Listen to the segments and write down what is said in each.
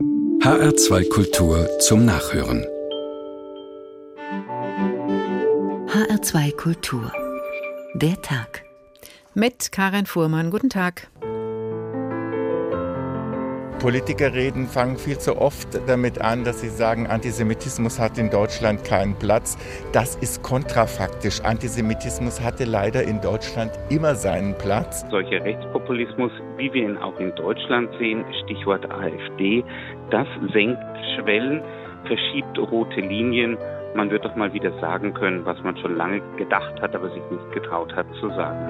HR2 Kultur zum Nachhören. HR2 Kultur. Der Tag. Mit Karin Fuhrmann. Guten Tag. Politikerreden fangen viel zu oft damit an, dass sie sagen, Antisemitismus hat in Deutschland keinen Platz. Das ist kontrafaktisch. Antisemitismus hatte leider in Deutschland immer seinen Platz. Solcher Rechtspopulismus, wie wir ihn auch in Deutschland sehen, Stichwort AfD, das senkt Schwellen, verschiebt rote Linien. Man wird doch mal wieder sagen können, was man schon lange gedacht hat, aber sich nicht getraut hat zu sagen.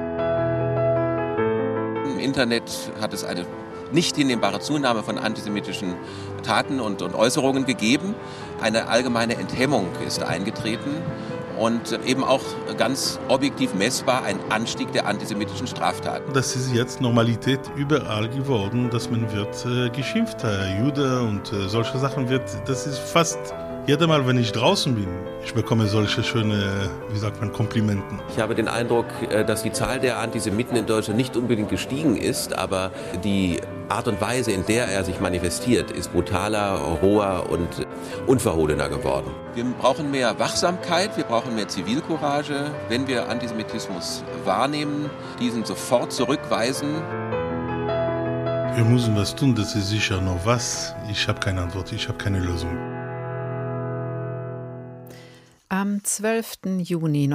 Im Internet hat es eine nicht hinnehmbare Zunahme von antisemitischen Taten und Äußerungen gegeben. Eine allgemeine Enthemmung ist eingetreten und eben auch ganz objektiv messbar ein Anstieg der antisemitischen Straftaten. Das ist jetzt Normalität überall geworden, dass man wird geschimpft, Jude und solche Sachen wird, das ist fast jedes Mal, wenn ich draußen bin, ich bekomme solche schöne, Komplimenten. Ich habe den Eindruck, dass die Zahl der Antisemiten in Deutschland nicht unbedingt gestiegen ist, aber die Art und Weise, in der er sich manifestiert, ist brutaler, roher und unverhohlener geworden. Wir brauchen mehr Wachsamkeit, wir brauchen mehr Zivilcourage, wenn wir Antisemitismus wahrnehmen, diesen sofort zurückweisen. Wir müssen was tun, das ist sicher noch was. Ich habe keine Antwort, ich habe keine Lösung. Am 12. Juni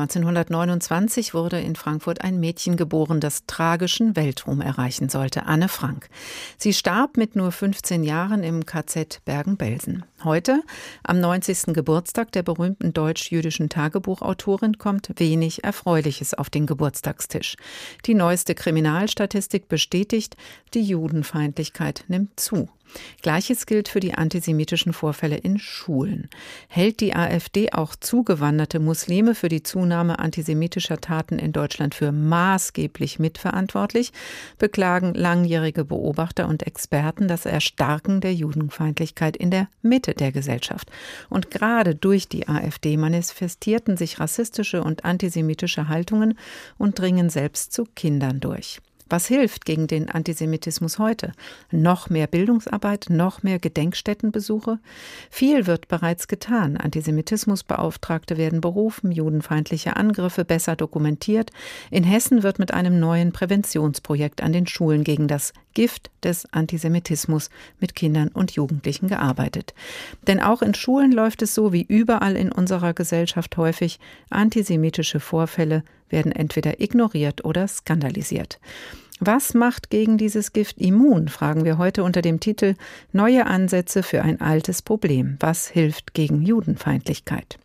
1929 wurde in Frankfurt ein Mädchen geboren, das tragischen Weltruhm erreichen sollte, Anne Frank. Sie starb mit nur 15 Jahren im KZ Bergen-Belsen. Heute, am 90. Geburtstag der berühmten deutsch-jüdischen Tagebuchautorin, kommt wenig Erfreuliches auf den Geburtstagstisch. Die neueste Kriminalstatistik bestätigt, die Judenfeindlichkeit nimmt zu. Gleiches gilt für die antisemitischen Vorfälle in Schulen. Hält die AfD auch zugewanderte Muslime für die Zunahme antisemitischer Taten in Deutschland für maßgeblich mitverantwortlich, beklagen langjährige Beobachter und Experten das Erstarken der Judenfeindlichkeit in der Mitte der Gesellschaft. Und gerade durch die AfD manifestierten sich rassistische und antisemitische Haltungen und dringen selbst zu Kindern durch. Was hilft gegen den Antisemitismus heute? Noch mehr Bildungsarbeit, noch mehr Gedenkstättenbesuche? Viel wird bereits getan. Antisemitismusbeauftragte werden berufen, judenfeindliche Angriffe besser dokumentiert. In Hessen wird mit einem neuen Präventionsprojekt an den Schulen gegen das Gift des Antisemitismus mit Kindern und Jugendlichen gearbeitet. Denn auch in Schulen läuft es so wie überall in unserer Gesellschaft häufig. Antisemitische Vorfälle werden entweder ignoriert oder skandalisiert. Was macht gegen dieses Gift immun, fragen wir heute unter dem Titel Neue Ansätze für ein altes Problem. Was hilft gegen Judenfeindlichkeit?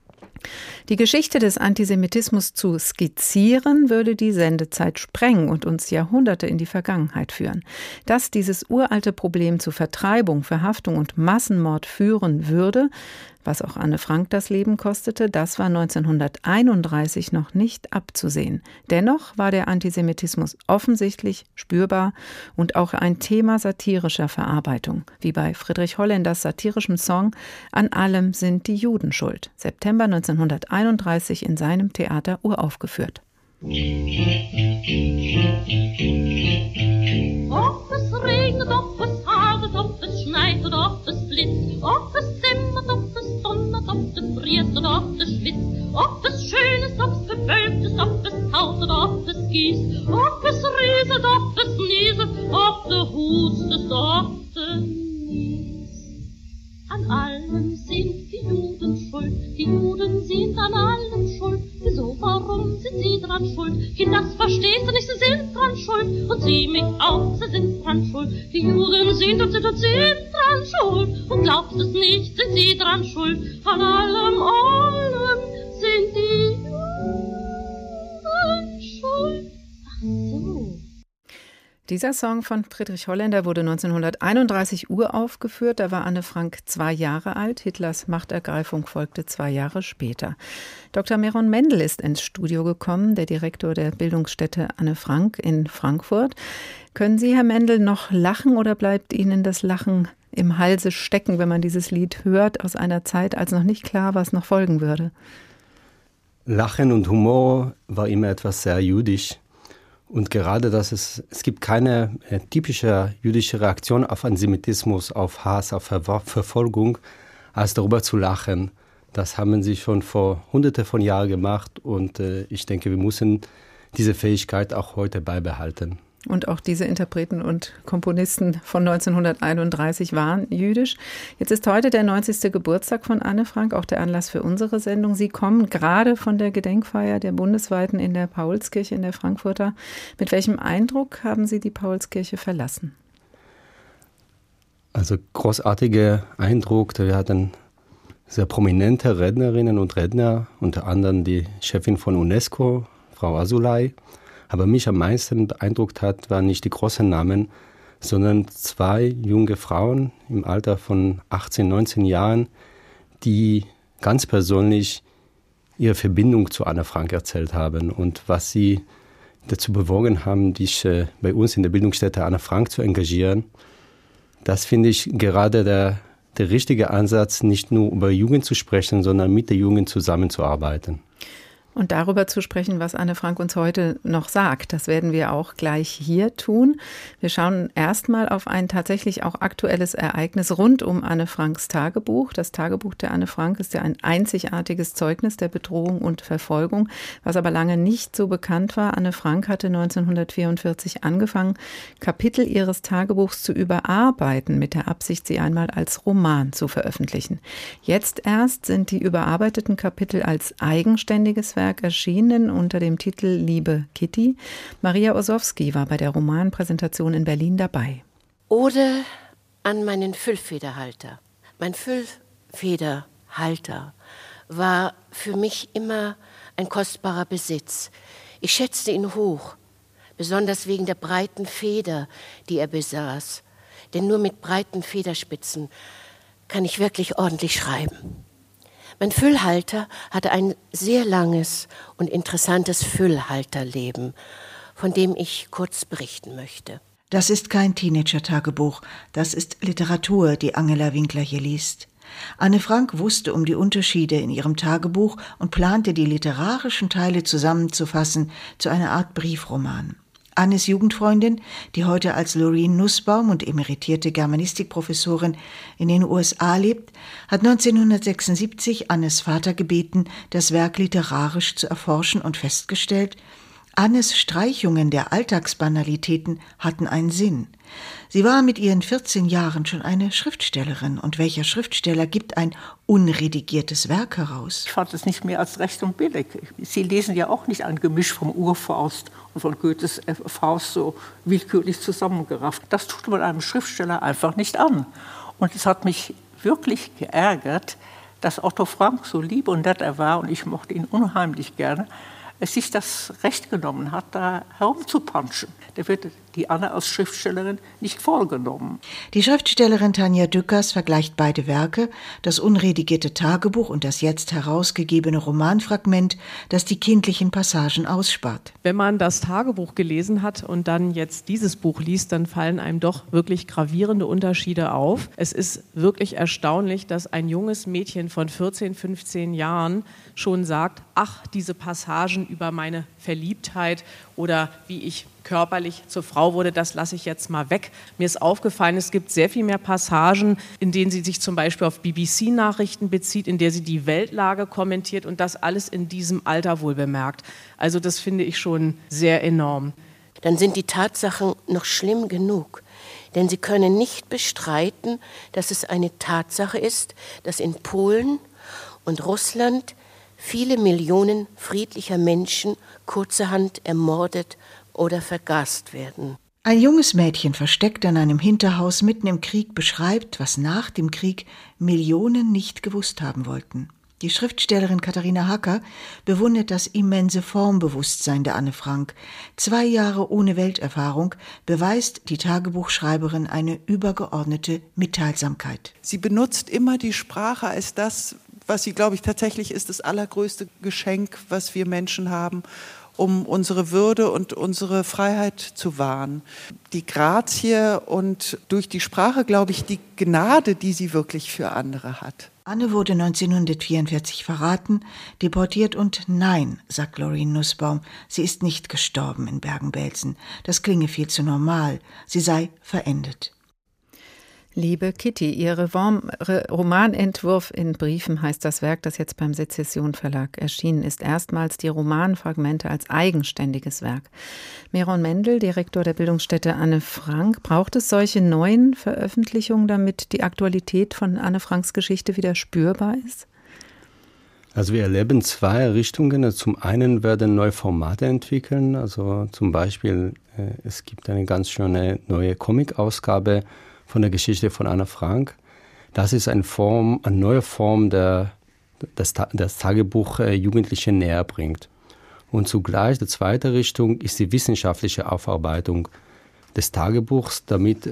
Die Geschichte des Antisemitismus zu skizzieren, würde die Sendezeit sprengen und uns Jahrhunderte in die Vergangenheit führen. Dass dieses uralte Problem zu Vertreibung, Verhaftung und Massenmord führen würde, was auch Anne Frank das Leben kostete, das war 1931 noch nicht abzusehen. Dennoch war der Antisemitismus offensichtlich spürbar und auch ein Thema satirischer Verarbeitung, wie bei Friedrich Holländers satirischem Song »An allem sind die Juden schuld«, September 1931 in seinem Theater uraufgeführt. Ob es regnet, ob es hagelt, ob es schneit oder ob es blitzt, ob es zimmert, ob es donnert, ob es friert oder ob es schwitzt, ob es schön ist, ob es bewölkt ist, ob es taut oder ob es gießt, ob es rieselt, ob es nieselt, ob du hustest, ob du niest. An allem sind die Juden schuld, die Juden sind an allem schuld. Wieso, warum sind sie dran schuld? Kind, das verstehst du nicht, sie sind dran schuld. Und sie mich auch, sie sind dran schuld. Die Juden sind und sind und sind dran schuld. Und glaubst es nicht, sind sie dran schuld. An allem sind die Juden schuld. Ach so. Dieser Song von Friedrich Holländer wurde 1931 uraufgeführt. Da war Anne Frank 2 Jahre alt. Hitlers Machtergreifung folgte 2 Jahre später. Dr. Meron Mendel ist ins Studio gekommen, der Direktor der Bildungsstätte Anne Frank in Frankfurt. Können Sie, Herr Mendel, noch lachen oder bleibt Ihnen das Lachen im Halse stecken, wenn man dieses Lied hört, aus einer Zeit, als noch nicht klar war, was noch folgen würde? Lachen und Humor war immer etwas sehr jüdisch. Und gerade, dass es gibt keine typische jüdische Reaktion auf Antisemitismus, auf Hass, auf Verfolgung, als darüber zu lachen. Das haben sie schon vor Hunderte von Jahren gemacht und ich denke, wir müssen diese Fähigkeit auch heute beibehalten. Und auch diese Interpreten und Komponisten von 1931 waren jüdisch. Jetzt ist heute der 90. Geburtstag von Anne Frank, auch der Anlass für unsere Sendung. Sie kommen gerade von der Gedenkfeier der bundesweiten in der Paulskirche in der Frankfurter. Mit welchem Eindruck haben Sie die Paulskirche verlassen? Also großartiger Eindruck. Wir hatten sehr prominente Rednerinnen und Redner, unter anderem die Chefin von UNESCO, Frau Azoulay. Aber mich am meisten beeindruckt hat, waren nicht die großen Namen, sondern 2 junge Frauen im Alter von 18, 19 Jahren, die ganz persönlich ihre Verbindung zu Anne Frank erzählt haben und was sie dazu bewogen haben, sich bei uns in der Bildungsstätte Anne Frank zu engagieren. Das finde ich gerade der richtige Ansatz, nicht nur über Jugend zu sprechen, sondern mit der Jugend zusammenzuarbeiten. Und darüber zu sprechen, was Anne Frank uns heute noch sagt. Das werden wir auch gleich hier tun. Wir schauen erstmal auf ein tatsächlich auch aktuelles Ereignis rund um Anne Franks Tagebuch. Das Tagebuch der Anne Frank ist ja ein einzigartiges Zeugnis der Bedrohung und Verfolgung, was aber lange nicht so bekannt war. Anne Frank hatte 1944 angefangen, Kapitel ihres Tagebuchs zu überarbeiten, mit der Absicht, sie einmal als Roman zu veröffentlichen. Jetzt erst sind die überarbeiteten Kapitel als eigenständiges Werk erschienen unter dem Titel Liebe Kitty. Maria Ossowski war bei der Romanpräsentation in Berlin dabei. Ode an meinen Füllfederhalter. Mein Füllfederhalter war für mich immer ein kostbarer Besitz. Ich schätzte ihn hoch, besonders wegen der breiten Feder, die er besaß. Denn nur mit breiten Federspitzen kann ich wirklich ordentlich schreiben. Mein Füllhalter hatte ein sehr langes und interessantes Füllhalterleben, von dem ich kurz berichten möchte. Das ist kein Teenager-Tagebuch, das ist Literatur, die Angela Winkler hier liest. Anne Frank wusste um die Unterschiede in ihrem Tagebuch und plante, die literarischen Teile zusammenzufassen zu einer Art Briefroman. Annes Jugendfreundin, die heute als Loreen Nussbaum und emeritierte Germanistikprofessorin in den USA lebt, hat 1976 Annes Vater gebeten, das Werk literarisch zu erforschen und festgestellt, Annes Streichungen der Alltagsbanalitäten hatten einen Sinn. Sie war mit ihren 14 Jahren schon eine Schriftstellerin. Und welcher Schriftsteller gibt ein unredigiertes Werk heraus? Ich fand es nicht mehr als recht und billig. Sie lesen ja auch nicht ein Gemisch vom Urfaust und von Goethes Faust so willkürlich zusammengerafft. Das tut man einem Schriftsteller einfach nicht an. Und es hat mich wirklich geärgert, dass Otto Frank, so lieb und nett er war, und ich mochte ihn unheimlich gerne, es sich das Recht genommen hat, da herumzupanschen. Da wird die Anne als Schriftstellerin nicht vollgenommen. Die Schriftstellerin Tanja Dückers vergleicht beide Werke, das unredigierte Tagebuch und das jetzt herausgegebene Romanfragment, das die kindlichen Passagen ausspart. Wenn man das Tagebuch gelesen hat und dann jetzt dieses Buch liest, dann fallen einem doch wirklich gravierende Unterschiede auf. Es ist wirklich erstaunlich, dass ein junges Mädchen von 14, 15 Jahren schon sagt, ach, diese Passagen über meine Verliebtheit oder wie ich körperlich zur Frau wurde, das lasse ich jetzt mal weg. Mir ist aufgefallen, es gibt sehr viel mehr Passagen, in denen sie sich zum Beispiel auf BBC-Nachrichten bezieht, in der sie die Weltlage kommentiert und das alles in diesem Alter wohl bemerkt. Also das finde ich schon sehr enorm. Dann sind die Tatsachen noch schlimm genug. Denn sie können nicht bestreiten, dass es eine Tatsache ist, dass in Polen und Russland viele Millionen friedlicher Menschen kurzerhand ermordet oder vergast werden. Ein junges Mädchen, versteckt an einem Hinterhaus mitten im Krieg, beschreibt, was nach dem Krieg Millionen nicht gewusst haben wollten. Die Schriftstellerin Katharina Hacker bewundert das immense Formbewusstsein der Anne Frank. 2 Jahre ohne Welterfahrung beweist die Tagebuchschreiberin eine übergeordnete Mitteilsamkeit. Sie benutzt immer die Sprache als das, was sie, glaube ich, tatsächlich ist, das allergrößte Geschenk, was wir Menschen haben. um unsere Würde und unsere Freiheit zu wahren. Die Grazie und durch die Sprache, glaube ich, die Gnade, die sie wirklich für andere hat. Anne wurde 1944 verraten, deportiert und nein, sagt Loreen Nussbaum, sie ist nicht gestorben in Bergen-Belsen. Das klinge viel zu normal. Sie sei verendet. Liebe Kitty, Ihr Romanentwurf in Briefen heißt das Werk, das jetzt beim Sezession Verlag erschienen ist. Erstmals die Romanfragmente als eigenständiges Werk. Meron Mendel, Direktor der Bildungsstätte Anne Frank, braucht es solche neuen Veröffentlichungen, damit die Aktualität von Anne Franks Geschichte wieder spürbar ist? Also wir erleben zwei Richtungen. Zum einen werden neue Formate entwickeln. Also zum Beispiel, es gibt eine ganz schöne neue Comic-Ausgabe von der Geschichte von Anne Frank. Das ist eine neue Form, das Tagebuch Jugendliche näher bringt. Und zugleich die zweite Richtung ist die wissenschaftliche Aufarbeitung des Tagebuchs. Damit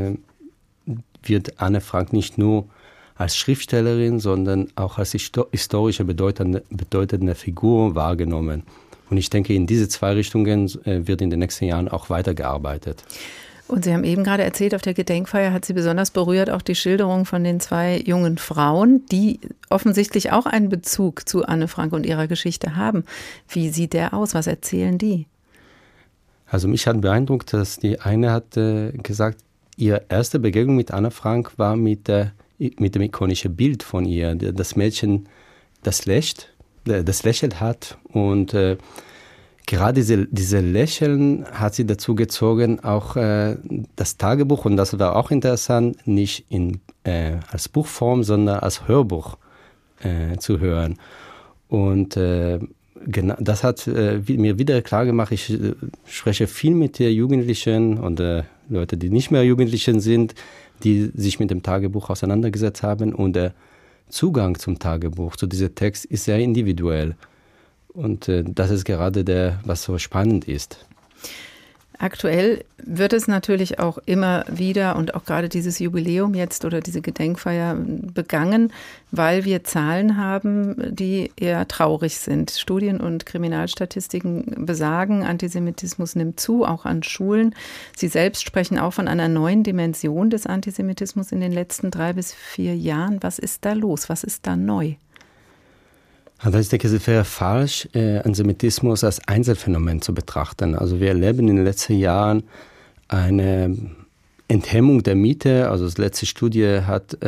wird Anne Frank nicht nur als Schriftstellerin, sondern auch als historische bedeutende Figur wahrgenommen. Und ich denke, in diese zwei Richtungen wird in den nächsten Jahren auch weitergearbeitet. Und Sie haben eben gerade erzählt, auf der Gedenkfeier hat Sie besonders berührt auch die Schilderung von den zwei jungen Frauen, die offensichtlich auch einen Bezug zu Anne Frank und ihrer Geschichte haben. Wie sieht der aus? Was erzählen die? Also mich hat beeindruckt, dass die eine hat gesagt, ihre erste Begegnung mit Anne Frank war mit dem ikonischen Bild von ihr. Das Mädchen, das lächelt hat und gerade diese Lächeln hat sie dazu gezogen, auch das Tagebuch, und das war auch interessant, nicht als Buchform, sondern als Hörbuch zu hören. Und das hat mir wieder klar gemacht, ich spreche viel mit den Jugendlichen und Leute, die nicht mehr Jugendlichen sind, die sich mit dem Tagebuch auseinandergesetzt haben. Und der Zugang zum Tagebuch, zu diesem Text, ist sehr individuell. Und das ist gerade was so spannend ist. Aktuell wird es natürlich auch immer wieder und auch gerade dieses Jubiläum jetzt oder diese Gedenkfeier begangen, weil wir Zahlen haben, die eher traurig sind. Studien und Kriminalstatistiken besagen, Antisemitismus nimmt zu, auch an Schulen. Sie selbst sprechen auch von einer neuen Dimension des Antisemitismus in den letzten 3 bis 4 Jahren. Was ist da los? Was ist da neu? Also ich denke, es wäre falsch, Antisemitismus als Einzelfenomen zu betrachten. Also wir erleben in den letzten Jahren eine Enthemmung der Miete. Also die letzte Studie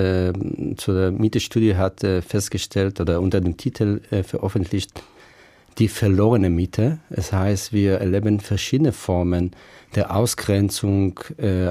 zur Mietestudie hat festgestellt oder unter dem Titel veröffentlicht, die verlorene Miete. Das heißt, wir erleben verschiedene Formen der Ausgrenzung,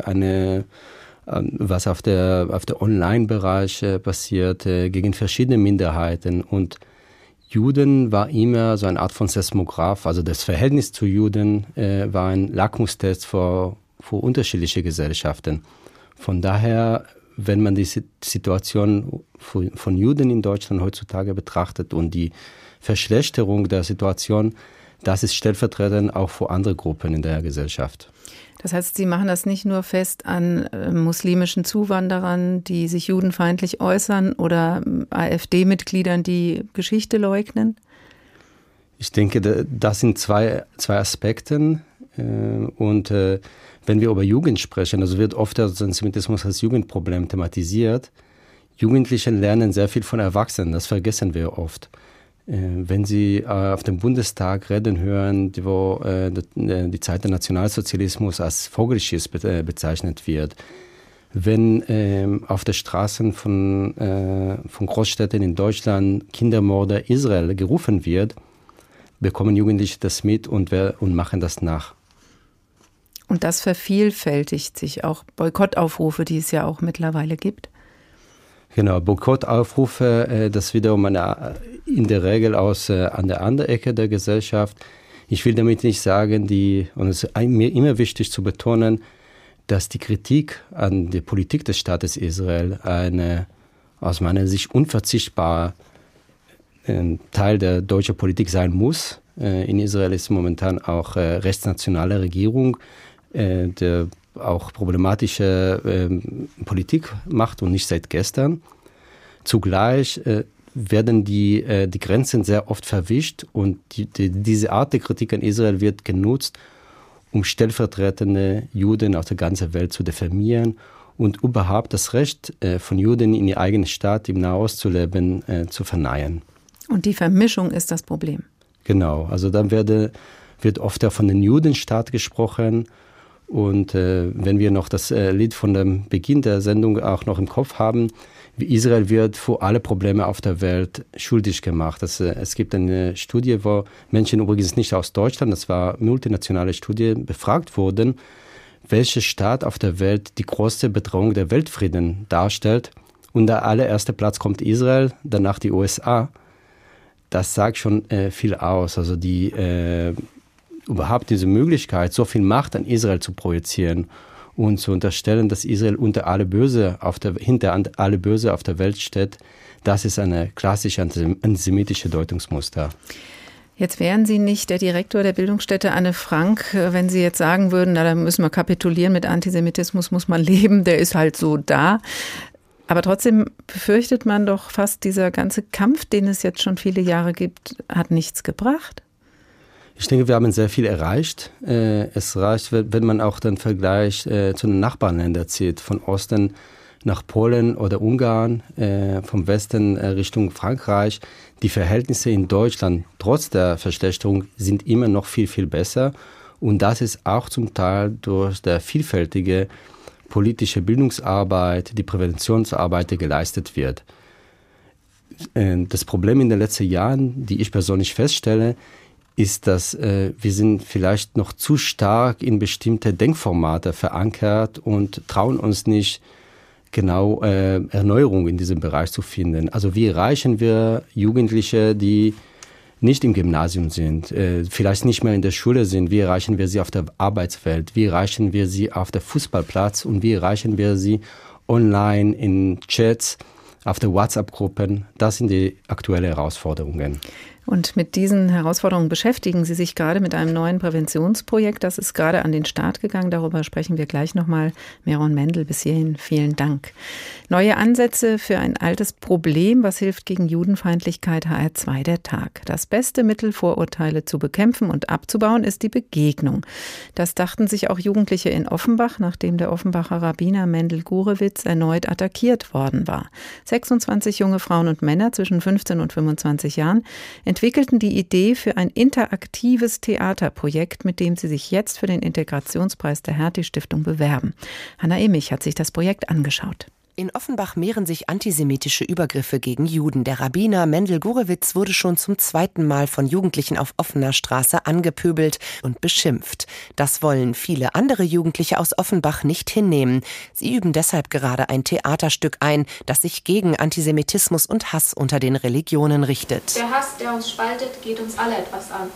was auf der Online-Bereich passiert, gegen verschiedene Minderheiten. Und Juden war immer so eine Art von Seismograph, also das Verhältnis zu Juden war ein Lackmustest für unterschiedliche Gesellschaften. Von daher, wenn man die Situation von Juden in Deutschland heutzutage betrachtet und die Verschlechterung der Situation, das ist stellvertretend auch für andere Gruppen in der Gesellschaft. Das heißt, Sie machen das nicht nur fest an muslimischen Zuwanderern, die sich judenfeindlich äußern oder AfD-Mitgliedern, die Geschichte leugnen? Ich denke, das sind zwei Aspekte. Und wenn wir über Jugend sprechen, also wird oft der Antisemitismus als Jugendproblem thematisiert. Jugendliche lernen sehr viel von Erwachsenen, das vergessen wir oft. Wenn Sie auf dem Bundestag reden hören, wo die Zeit des Nationalsozialismus als Vogelschiss bezeichnet wird, wenn auf den Straßen von Großstädten in Deutschland Kindermorde Israel gerufen wird, bekommen Jugendliche das mit und machen das nach. Und das vervielfältigt sich auch. Boykottaufrufe, die es ja auch mittlerweile gibt. Genau, Boykottaufrufe, das wiederum in der Regel an der anderen Ecke der Gesellschaft. Ich will damit nicht sagen, und es ist mir immer wichtig zu betonen, dass die Kritik an der Politik des Staates Israel eine aus meiner Sicht unverzichtbar Teil der deutschen Politik sein muss. In Israel ist momentan auch rechtsnationale Regierung, der auch problematische Politik macht und nicht seit gestern. Zugleich werden die Grenzen sehr oft verwischt und diese Art der Kritik an Israel wird genutzt, um stellvertretende Juden aus der ganzen Welt zu diffamieren und überhaupt das Recht von Juden in ihr eigenes Staat im Nahost zu leben, zu verneinen. Und die Vermischung ist das Problem. Genau, also dann wird oft ja von den Judenstaat gesprochen. Und wenn wir noch das Lied von dem Beginn der Sendung auch noch im Kopf haben, wie Israel wird für alle Probleme auf der Welt schuldig gemacht. Es gibt eine Studie, wo Menschen übrigens nicht aus Deutschland, das war eine multinationale Studie, befragt wurden, welcher Staat auf der Welt die größte Bedrohung der Weltfrieden darstellt. Und der allererste Platz kommt Israel, danach die USA. Das sagt schon viel aus. Also überhaupt diese Möglichkeit, so viel Macht an Israel zu projizieren und zu unterstellen, dass Israel hinter alle Böse auf der Welt steht, das ist eine klassische antisemitische Deutungsmuster. Jetzt wären Sie nicht der Direktor der Bildungsstätte Anne Frank, wenn Sie jetzt sagen würden, na, da müssen wir kapitulieren, mit Antisemitismus muss man leben, der ist halt so da. Aber trotzdem befürchtet man doch fast, dieser ganze Kampf, den es jetzt schon viele Jahre gibt, hat nichts gebracht. Ich denke, wir haben sehr viel erreicht. Es reicht, wenn man auch den Vergleich zu den Nachbarländern zieht, von Osten nach Polen oder Ungarn, vom Westen Richtung Frankreich. Die Verhältnisse in Deutschland, trotz der Verschlechterung, sind immer noch viel, viel besser. Und das ist auch zum Teil durch die vielfältige politische Bildungsarbeit, die Präventionsarbeit, die geleistet wird. Das Problem in den letzten Jahren, die ich persönlich feststelle, ist, dass wir sind vielleicht noch zu stark in bestimmte Denkformate verankert und trauen uns nicht genau Erneuerung in diesem Bereich zu finden. Also wie erreichen wir Jugendliche, die nicht im Gymnasium sind, vielleicht nicht mehr in der Schule sind, wie erreichen wir sie auf der Arbeitswelt, wie erreichen wir sie auf der Fußballplatz und wie erreichen wir sie online in Chats, auf der WhatsApp-Gruppen. Das sind die aktuellen Herausforderungen. Und mit diesen Herausforderungen beschäftigen Sie sich gerade mit einem neuen Präventionsprojekt. Das ist gerade an den Start gegangen. Darüber sprechen wir gleich nochmal. Meron Mendel, bis hierhin vielen Dank. Neue Ansätze für ein altes Problem. Was hilft gegen Judenfeindlichkeit? HR2 der Tag. Das beste Mittel, Vorurteile zu bekämpfen und abzubauen, ist die Begegnung. Das dachten sich auch Jugendliche in Offenbach, nachdem der Offenbacher Rabbiner Mendel Gurewitz erneut attackiert worden war. 26 junge Frauen und Männer zwischen 15 und 25 Jahren entwickelten die Idee für ein interaktives Theaterprojekt, mit dem sie sich jetzt für den Integrationspreis der Hertie-Stiftung bewerben. Hanna Emich hat sich das Projekt angeschaut. In Offenbach mehren sich antisemitische Übergriffe gegen Juden. Der Rabbiner Mendel Gurewitz wurde schon zum zweiten Mal von Jugendlichen auf offener Straße angepöbelt und beschimpft. Das wollen viele andere Jugendliche aus Offenbach nicht hinnehmen. Sie üben deshalb gerade ein Theaterstück ein, das sich gegen Antisemitismus und Hass unter den Religionen richtet. Der Hass, der uns spaltet, geht uns alle etwas an.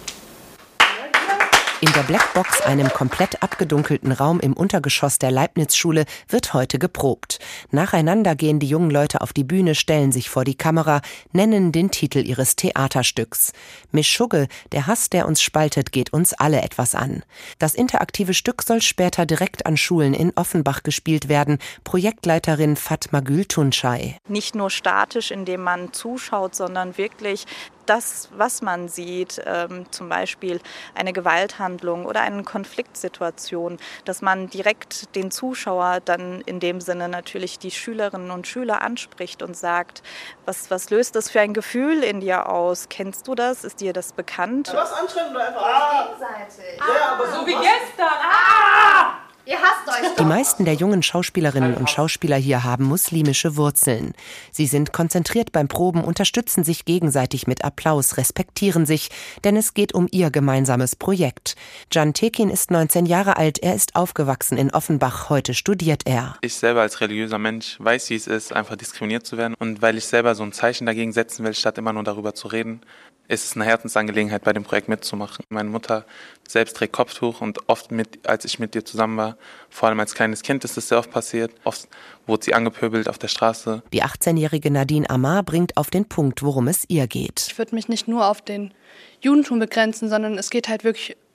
In der Blackbox, einem komplett abgedunkelten Raum im Untergeschoss der Leibniz-Schule, wird heute geprobt. Nacheinander gehen die jungen Leute auf die Bühne, stellen sich vor die Kamera, nennen den Titel ihres Theaterstücks. Mischugge, der Hass, der uns spaltet, geht uns alle etwas an. Das interaktive Stück soll später direkt an Schulen in Offenbach gespielt werden. Projektleiterin Fatma Gül-Tunçay. Nicht nur statisch, indem man zuschaut, sondern wirklich das, was man sieht, zum Beispiel eine Gewalthandlung oder eine Konfliktsituation, dass man direkt den Zuschauer dann in dem Sinne natürlich die Schülerinnen und Schüler anspricht und sagt, was löst das für ein Gefühl in dir aus? Kennst du das? Ist dir das bekannt? Ja, was anschreiben oder einfach gegenseitig. Ja, aber so wie gestern. Ihr hasst euch doch. Die meisten der jungen Schauspielerinnen und Schauspieler hier haben muslimische Wurzeln. Sie sind konzentriert beim Proben, unterstützen sich gegenseitig mit Applaus, respektieren sich, denn es geht um ihr gemeinsames Projekt. Can Tekin ist 19 Jahre alt, er ist aufgewachsen in Offenbach, heute studiert er. Ich selber als religiöser Mensch weiß, wie es ist, einfach diskriminiert zu werden. Und weil ich selber so ein Zeichen dagegen setzen will, statt immer nur darüber zu reden, ist es eine Herzensangelegenheit, bei dem Projekt mitzumachen. Meine Mutter selbst trägt Kopftuch und oft, als ich mit ihr zusammen war, vor allem als kleines Kind ist es sehr oft passiert. Oft wurde sie angepöbelt auf der Straße. Die 18-jährige Nadine Amar bringt auf den Punkt, worum es ihr geht. Ich würde mich nicht nur auf den Judentum begrenzen, sondern es geht halt wirklich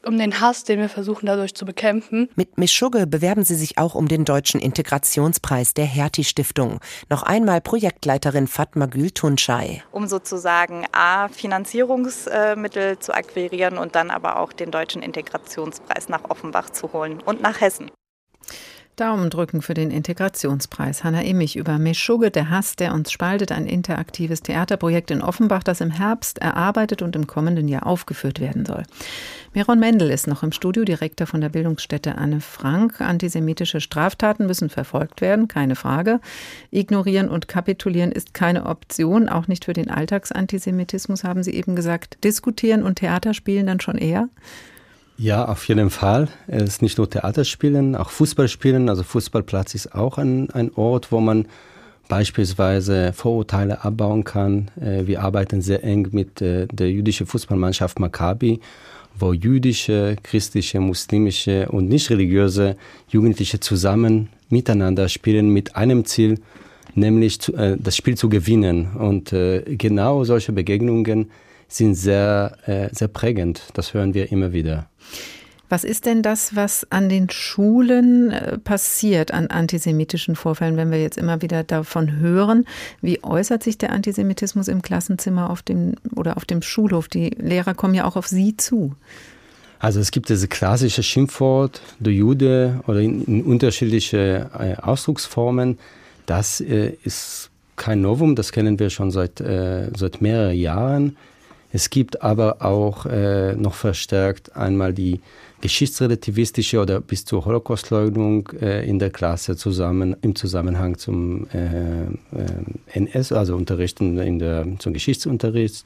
um den Hass, den wir versuchen dadurch zu bekämpfen. Mit Meschugge bewerben sie sich auch um den Deutschen Integrationspreis der Hertie-Stiftung. Noch einmal Projektleiterin Fatma Gül Tunçay. Um sozusagen Finanzierungsmittel zu akquirieren und dann aber auch den Deutschen Integrationspreis nach Offenbach zu holen und nach Hessen. Daumen drücken für den Integrationspreis. Hanna Immich über Meschugge, der Hass, der uns spaltet, ein interaktives Theaterprojekt in Offenbach, das im Herbst erarbeitet und im kommenden Jahr aufgeführt werden soll. Meron Mendel ist noch im Studio, Direktor von der Bildungsstätte Anne Frank. Antisemitische Straftaten müssen verfolgt werden, keine Frage. Ignorieren und kapitulieren ist keine Option, auch nicht für den Alltagsantisemitismus, haben Sie eben gesagt. Diskutieren und Theater spielen dann schon eher? Ja, auf jeden Fall. Es ist nicht nur Theaterspielen, auch Fußballspielen. Also Fußballplatz ist auch ein Ort, wo man beispielsweise Vorurteile abbauen kann. Wir arbeiten sehr eng mit der jüdischen Fußballmannschaft Maccabi, wo jüdische, christliche, muslimische und nicht religiöse Jugendliche zusammen miteinander spielen mit einem Ziel, nämlich das Spiel zu gewinnen. Und genau solche Begegnungen sind sehr prägend. Das hören wir immer wieder. Was ist denn das, was an den Schulen passiert an antisemitischen Vorfällen, wenn wir jetzt immer wieder davon hören? Wie äußert sich der Antisemitismus im Klassenzimmer auf dem Schulhof? Die Lehrer kommen ja auch auf Sie zu. Also es gibt diese klassische Schimpfwort, du Jude, oder in unterschiedliche Ausdrucksformen. Das ist kein Novum, das kennen wir schon seit mehreren Jahren. Es gibt aber auch noch verstärkt einmal die geschichtsrelativistische oder bis zur Holocaustleugnung in der Klasse im Zusammenhang zum NS, also Unterrichten zum Geschichtsunterricht.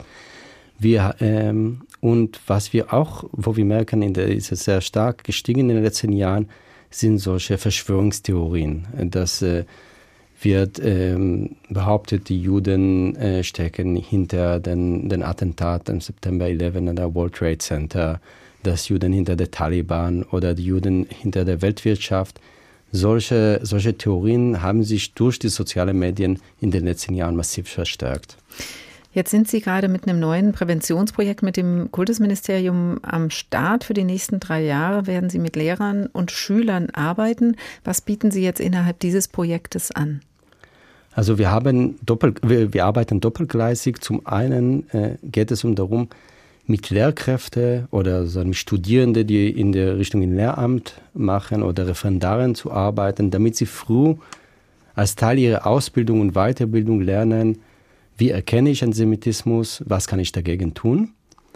Und was wir auch, wo wir merken, ist es sehr stark gestiegen in den letzten Jahren, sind solche Verschwörungstheorien. Das wird behauptet, die Juden stecken hinter den Attentaten im September 11 an der World Trade Center, dass Juden hinter der Taliban oder die Juden hinter der Weltwirtschaft. Solche Theorien haben sich durch die sozialen Medien in den letzten Jahren massiv verstärkt. Jetzt sind Sie gerade mit einem neuen Präventionsprojekt mit dem Kultusministerium am Start. Für die nächsten 3 Jahre werden Sie mit Lehrern und Schülern arbeiten. Was bieten Sie jetzt innerhalb dieses Projektes an? Also wir arbeiten doppelgleisig. Zum einen geht es darum, mit Lehrkräften oder mit Studierenden, die in der Richtung in Lehramt machen oder Referendaren zu arbeiten, damit sie früh als Teil ihrer Ausbildung und Weiterbildung lernen, wie erkenne ich Antisemitismus, was kann ich dagegen tun.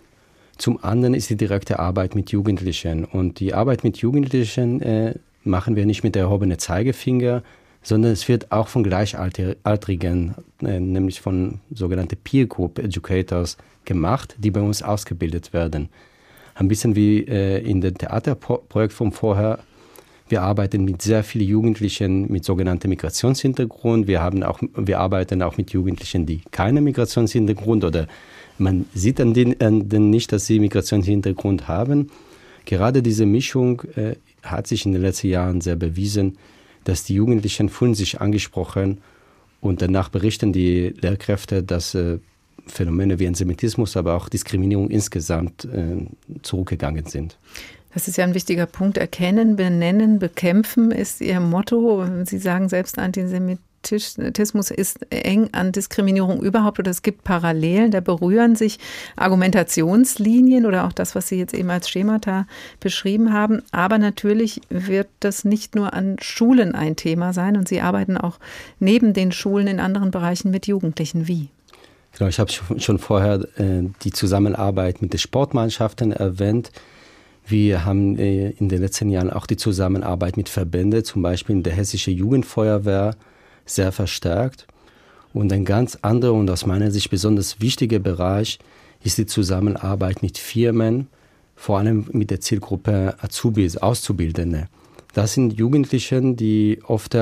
Zum anderen ist die direkte Arbeit mit Jugendlichen. Und die Arbeit mit Jugendlichen machen wir nicht mit der erhobenen Zeigefinger, sondern es wird auch von Gleichaltrigen, nämlich von sogenannten Peer Group Educators gemacht, die bei uns ausgebildet werden. Ein bisschen wie in dem Theaterprojekt von vorher. Wir arbeiten mit sehr vielen Jugendlichen mit sogenanntem Migrationshintergrund. Wir arbeiten auch mit Jugendlichen, die keinen Migrationshintergrund oder man sieht an denen nicht, dass sie Migrationshintergrund haben. Gerade diese Mischung hat sich in den letzten Jahren sehr bewiesen, dass die Jugendlichen fühlen sich angesprochen und danach berichten die Lehrkräfte, dass Phänomene wie Antisemitismus, aber auch Diskriminierung insgesamt zurückgegangen sind. Das ist ja ein wichtiger Punkt. Erkennen, benennen, bekämpfen ist Ihr Motto. Sie sagen selbst, Antisemitismus ist eng an Diskriminierung überhaupt oder es gibt Parallelen. Da berühren sich Argumentationslinien oder auch das, was Sie jetzt eben als Schemata beschrieben haben. Aber natürlich wird das nicht nur an Schulen ein Thema sein und Sie arbeiten auch neben den Schulen in anderen Bereichen mit Jugendlichen. Wie? Genau, ich habe schon vorher die Zusammenarbeit mit den Sportmannschaften erwähnt. Wir haben in den letzten Jahren auch die Zusammenarbeit mit Verbänden, zum Beispiel in der Hessische Jugendfeuerwehr, sehr verstärkt. Und ein ganz anderer und aus meiner Sicht besonders wichtiger Bereich ist die Zusammenarbeit mit Firmen, vor allem mit der Zielgruppe Azubis, Auszubildende. Das sind Jugendliche, die oft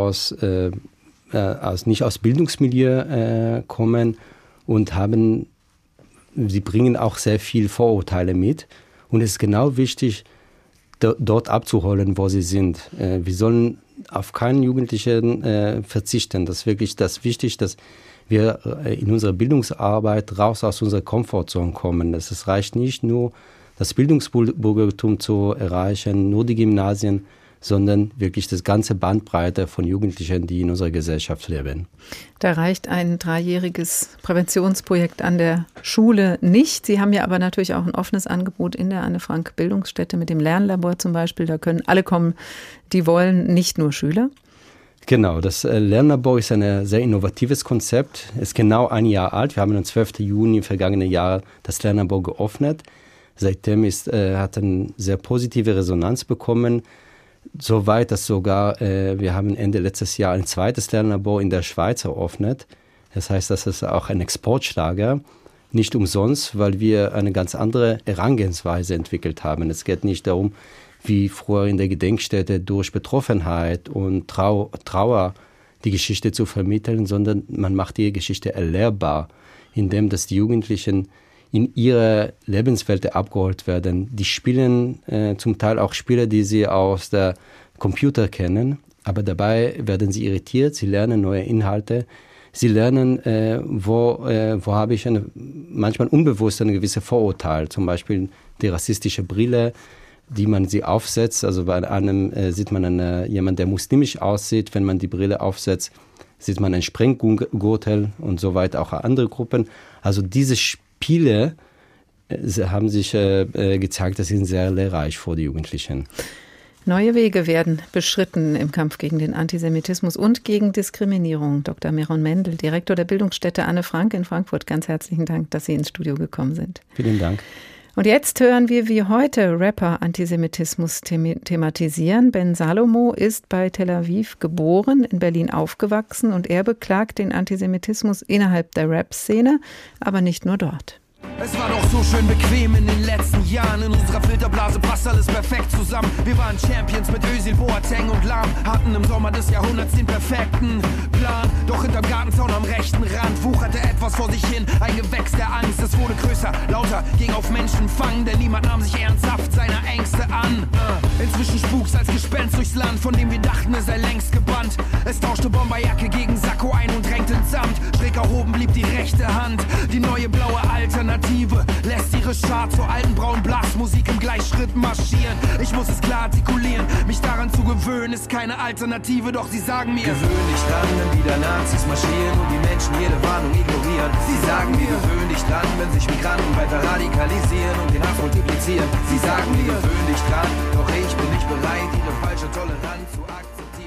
nicht aus Bildungsmilieu kommen und sie bringen auch sehr viel Vorurteile mit. Und es ist genau wichtig, dort abzuholen, wo sie sind. Wir sollen auf keinen Jugendlichen verzichten. Das ist wirklich wichtig, dass wir in unserer Bildungsarbeit raus aus unserer Komfortzone kommen. Es reicht nicht nur, das Bildungsbürgertum zu erreichen, nur die Gymnasien, sondern wirklich das ganze Bandbreite von Jugendlichen, die in unserer Gesellschaft leben. Da reicht ein 3-jähriges Präventionsprojekt an der Schule nicht. Sie haben ja aber natürlich auch ein offenes Angebot in der Anne-Frank-Bildungsstätte mit dem Lernlabor zum Beispiel. Da können alle kommen, die wollen, nicht nur Schüler. Genau, das Lernlabor ist ein sehr innovatives Konzept. Es ist genau ein Jahr alt. Wir haben am 12. Juni im vergangenen Jahr das Lernlabor geöffnet. Seitdem hat eine sehr positive Resonanz bekommen. Soweit, dass sogar wir haben Ende letztes Jahr ein zweites Lernlabor in der Schweiz eröffnet. Das heißt, das ist auch ein Exportschlager. Nicht umsonst, weil wir eine ganz andere Herangehensweise entwickelt haben. Es geht nicht darum, wie früher in der Gedenkstätte durch Betroffenheit und Trauer die Geschichte zu vermitteln, sondern man macht die Geschichte erlebbar, indem dass die Jugendlichen in ihre Lebenswelt abgeholt werden. Die spielen zum Teil auch Spiele, die sie aus der Computer kennen, aber dabei werden sie irritiert, sie lernen neue Inhalte, sie lernen, wo habe ich manchmal unbewusst eine gewisse Vorurteil, zum Beispiel die rassistische Brille, die man sie aufsetzt. Also bei einem sieht man jemanden, der muslimisch aussieht, wenn man die Brille aufsetzt, sieht man einen Sprenggürtel und so weiter, auch andere Gruppen. Also diese Spiele haben sich gezeigt, dass sie sind sehr lehrreich für die Jugendlichen. Neue Wege werden beschritten im Kampf gegen den Antisemitismus und gegen Diskriminierung. Dr. Meron Mendel, Direktor der Bildungsstätte Anne Frank in Frankfurt. Ganz herzlichen Dank, dass Sie ins Studio gekommen sind. Vielen Dank. Und jetzt hören wir, wie heute Rapper Antisemitismus thematisieren. Ben Salomo ist bei Tel Aviv geboren, in Berlin aufgewachsen und er beklagt den Antisemitismus innerhalb der Rap-Szene, aber nicht nur dort. Es war doch so schön bequem in den letzten Jahren. In unserer Filterblase passt alles perfekt zusammen. Wir waren Champions mit Özil, Boateng und Lahm. Hatten im Sommer des Jahrhunderts den perfekten Plan. Doch hinterm Gartenzaun am rechten Rand wucherte etwas vor sich hin. Ein Gewächs der Angst, es wurde größer, lauter, ging auf Menschenfang. Denn niemand nahm sich ernsthaft seiner Ängste an. Inzwischen spukt's als Gespenst durchs Land, von dem wir dachten, es sei längst gebannt. Es tauschte Bomberjacke gegen Sakko ein und drängte ins Samt. Schräg erhoben blieb die rechte Hand. Die neue blaue Alternative lässt ihre Schar zur alten braunen Blasmusik im Gleichschritt marschieren. Ich muss es klar artikulieren, mich daran zu gewöhnen ist keine Alternative, doch sie sagen mir: gewöhn dich dran, wenn wieder Nazis marschieren und die Menschen jede Warnung ignorieren. Sie sagen mir: gewöhn dich dran, wenn sich Migranten weiter radikalisieren und den Hass multiplizieren. Sie sagen mir: gewöhn dich dran, doch ich bin nicht bereit, ihre falsche Toleranz zu akzeptieren.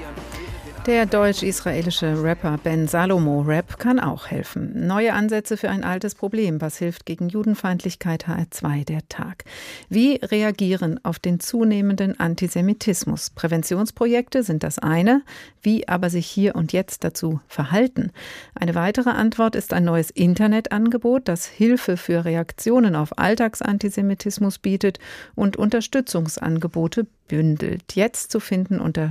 Der deutsch-israelische Rapper Ben Salomo Rap kann auch helfen. Neue Ansätze für ein altes Problem. Was hilft gegen Judenfeindlichkeit? HR2 der Tag. Wie reagieren auf den zunehmenden Antisemitismus? Präventionsprojekte sind das eine. Wie aber sich hier und jetzt dazu verhalten? Eine weitere Antwort ist ein neues Internetangebot, das Hilfe für Reaktionen auf Alltagsantisemitismus bietet und Unterstützungsangebote bündelt. Jetzt zu finden unter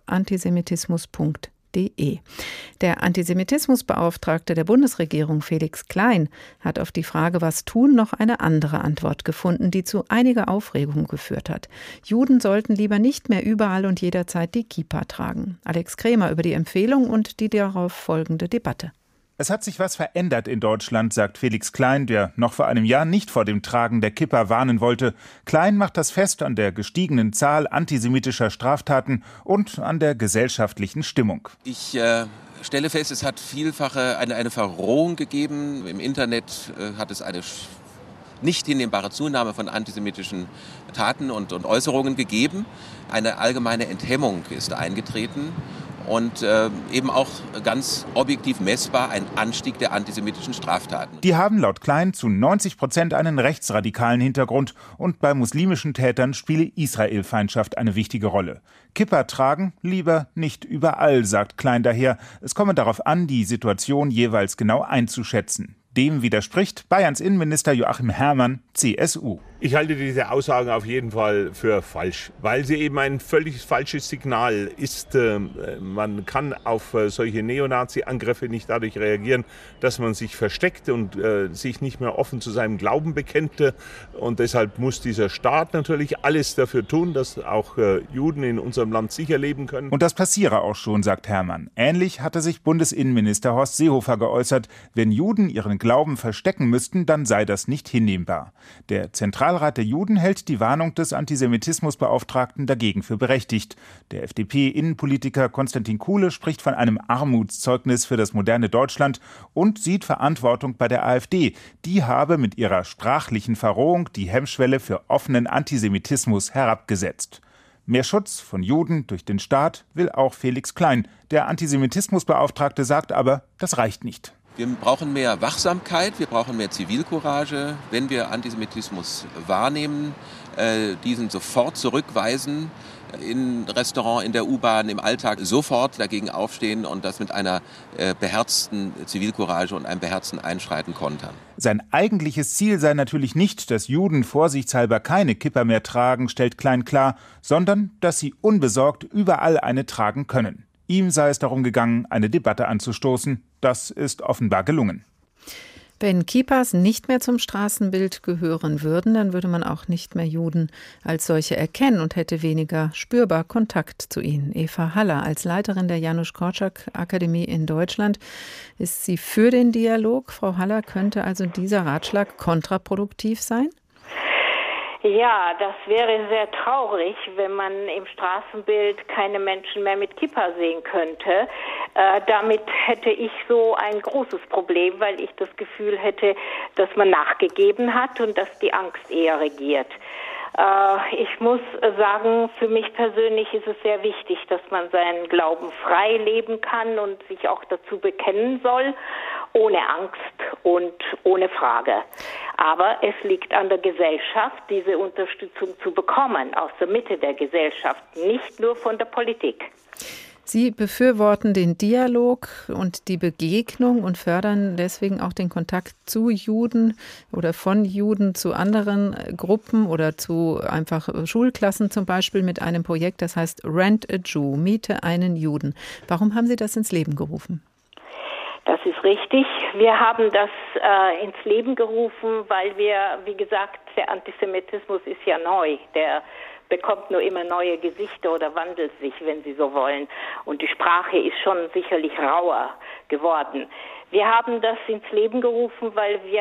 stopantisemitismus.de. Der Antisemitismusbeauftragte der Bundesregierung Felix Klein hat auf die Frage, was tun, noch eine andere Antwort gefunden, die zu einiger Aufregung geführt hat. Juden sollten lieber nicht mehr überall und jederzeit die Kippa tragen. Alex Krämer über die Empfehlung und die darauf folgende Debatte. Es hat sich was verändert in Deutschland, sagt Felix Klein, der noch vor einem Jahr nicht vor dem Tragen der Kippa warnen wollte. Klein macht das fest an der gestiegenen Zahl antisemitischer Straftaten und an der gesellschaftlichen Stimmung. Ich stelle fest, es hat vielfache eine Verrohung gegeben. Im Internet hat es eine nicht hinnehmbare Zunahme von antisemitischen Taten und Äußerungen gegeben. Eine allgemeine Enthemmung ist eingetreten. Und eben auch ganz objektiv messbar ein Anstieg der antisemitischen Straftaten. Die haben laut Klein zu 90% einen rechtsradikalen Hintergrund und bei muslimischen Tätern spiele Israelfeindschaft eine wichtige Rolle. Kippa tragen lieber nicht überall, sagt Klein daher. Es komme darauf an, die Situation jeweils genau einzuschätzen. Dem widerspricht Bayerns Innenminister Joachim Herrmann, CSU. Ich halte diese Aussagen auf jeden Fall für falsch, weil sie eben ein völlig falsches Signal ist. Man kann auf solche Neonazi-Angriffe nicht dadurch reagieren, dass man sich versteckt und sich nicht mehr offen zu seinem Glauben bekennt. Und deshalb muss dieser Staat natürlich alles dafür tun, dass auch Juden in unserem Land sicher leben können. Und das passiere auch schon, sagt Herrmann. Ähnlich hatte sich Bundesinnenminister Horst Seehofer geäußert. Wenn Juden ihren Glauben verstecken müssten, dann sei das nicht hinnehmbar. Der zentrale Zentralrat der Juden hält die Warnung des Antisemitismusbeauftragten dagegen für berechtigt. Der FDP-Innenpolitiker Konstantin Kuhle spricht von einem Armutszeugnis für das moderne Deutschland und sieht Verantwortung bei der AfD. Die habe mit ihrer sprachlichen Verrohung die Hemmschwelle für offenen Antisemitismus herabgesetzt. Mehr Schutz von Juden durch den Staat will auch Felix Klein. Der Antisemitismusbeauftragte sagt aber, das reicht nicht. Wir brauchen mehr Wachsamkeit, wir brauchen mehr Zivilcourage. Wenn wir Antisemitismus wahrnehmen, diesen sofort zurückweisen, im Restaurant, in der U-Bahn, im Alltag sofort dagegen aufstehen und das mit einer beherzten Zivilcourage und einem beherzten Einschreiten kontern. Sein eigentliches Ziel sei natürlich nicht, dass Juden vorsichtshalber keine Kippa mehr tragen, stellt Klein klar, sondern dass sie unbesorgt überall eine tragen können. Ihm sei es darum gegangen, eine Debatte anzustoßen. Das ist offenbar gelungen. Wenn Kippas nicht mehr zum Straßenbild gehören würden, dann würde man auch nicht mehr Juden als solche erkennen und hätte weniger spürbar Kontakt zu ihnen. Eva Haller, als Leiterin der Janusz Korczak-Akademie in Deutschland, ist sie für den Dialog. Frau Haller, könnte also dieser Ratschlag kontraproduktiv sein? Ja, das wäre sehr traurig, wenn man im Straßenbild keine Menschen mehr mit Kippa sehen könnte. Damit hätte ich so ein großes Problem, weil ich das Gefühl hätte, dass man nachgegeben hat und dass die Angst eher regiert. Ich muss sagen, für mich persönlich ist es sehr wichtig, dass man seinen Glauben frei leben kann und sich auch dazu bekennen soll, ohne Angst und ohne Frage. Aber es liegt an der Gesellschaft, diese Unterstützung zu bekommen, aus der Mitte der Gesellschaft, nicht nur von der Politik. Sie befürworten den Dialog und die Begegnung und fördern deswegen auch den Kontakt zu Juden oder von Juden zu anderen Gruppen oder zu einfach Schulklassen zum Beispiel mit einem Projekt, das heißt Rent a Jew, miete einen Juden. Warum haben Sie das ins Leben gerufen? Das ist richtig. Wir haben das ins Leben gerufen, weil wir, wie gesagt, der Antisemitismus ist ja neu. Der bekommt nur immer neue Gesichter oder wandelt sich, wenn Sie so wollen. Und die Sprache ist schon sicherlich rauer geworden. Wir haben das ins Leben gerufen, weil wir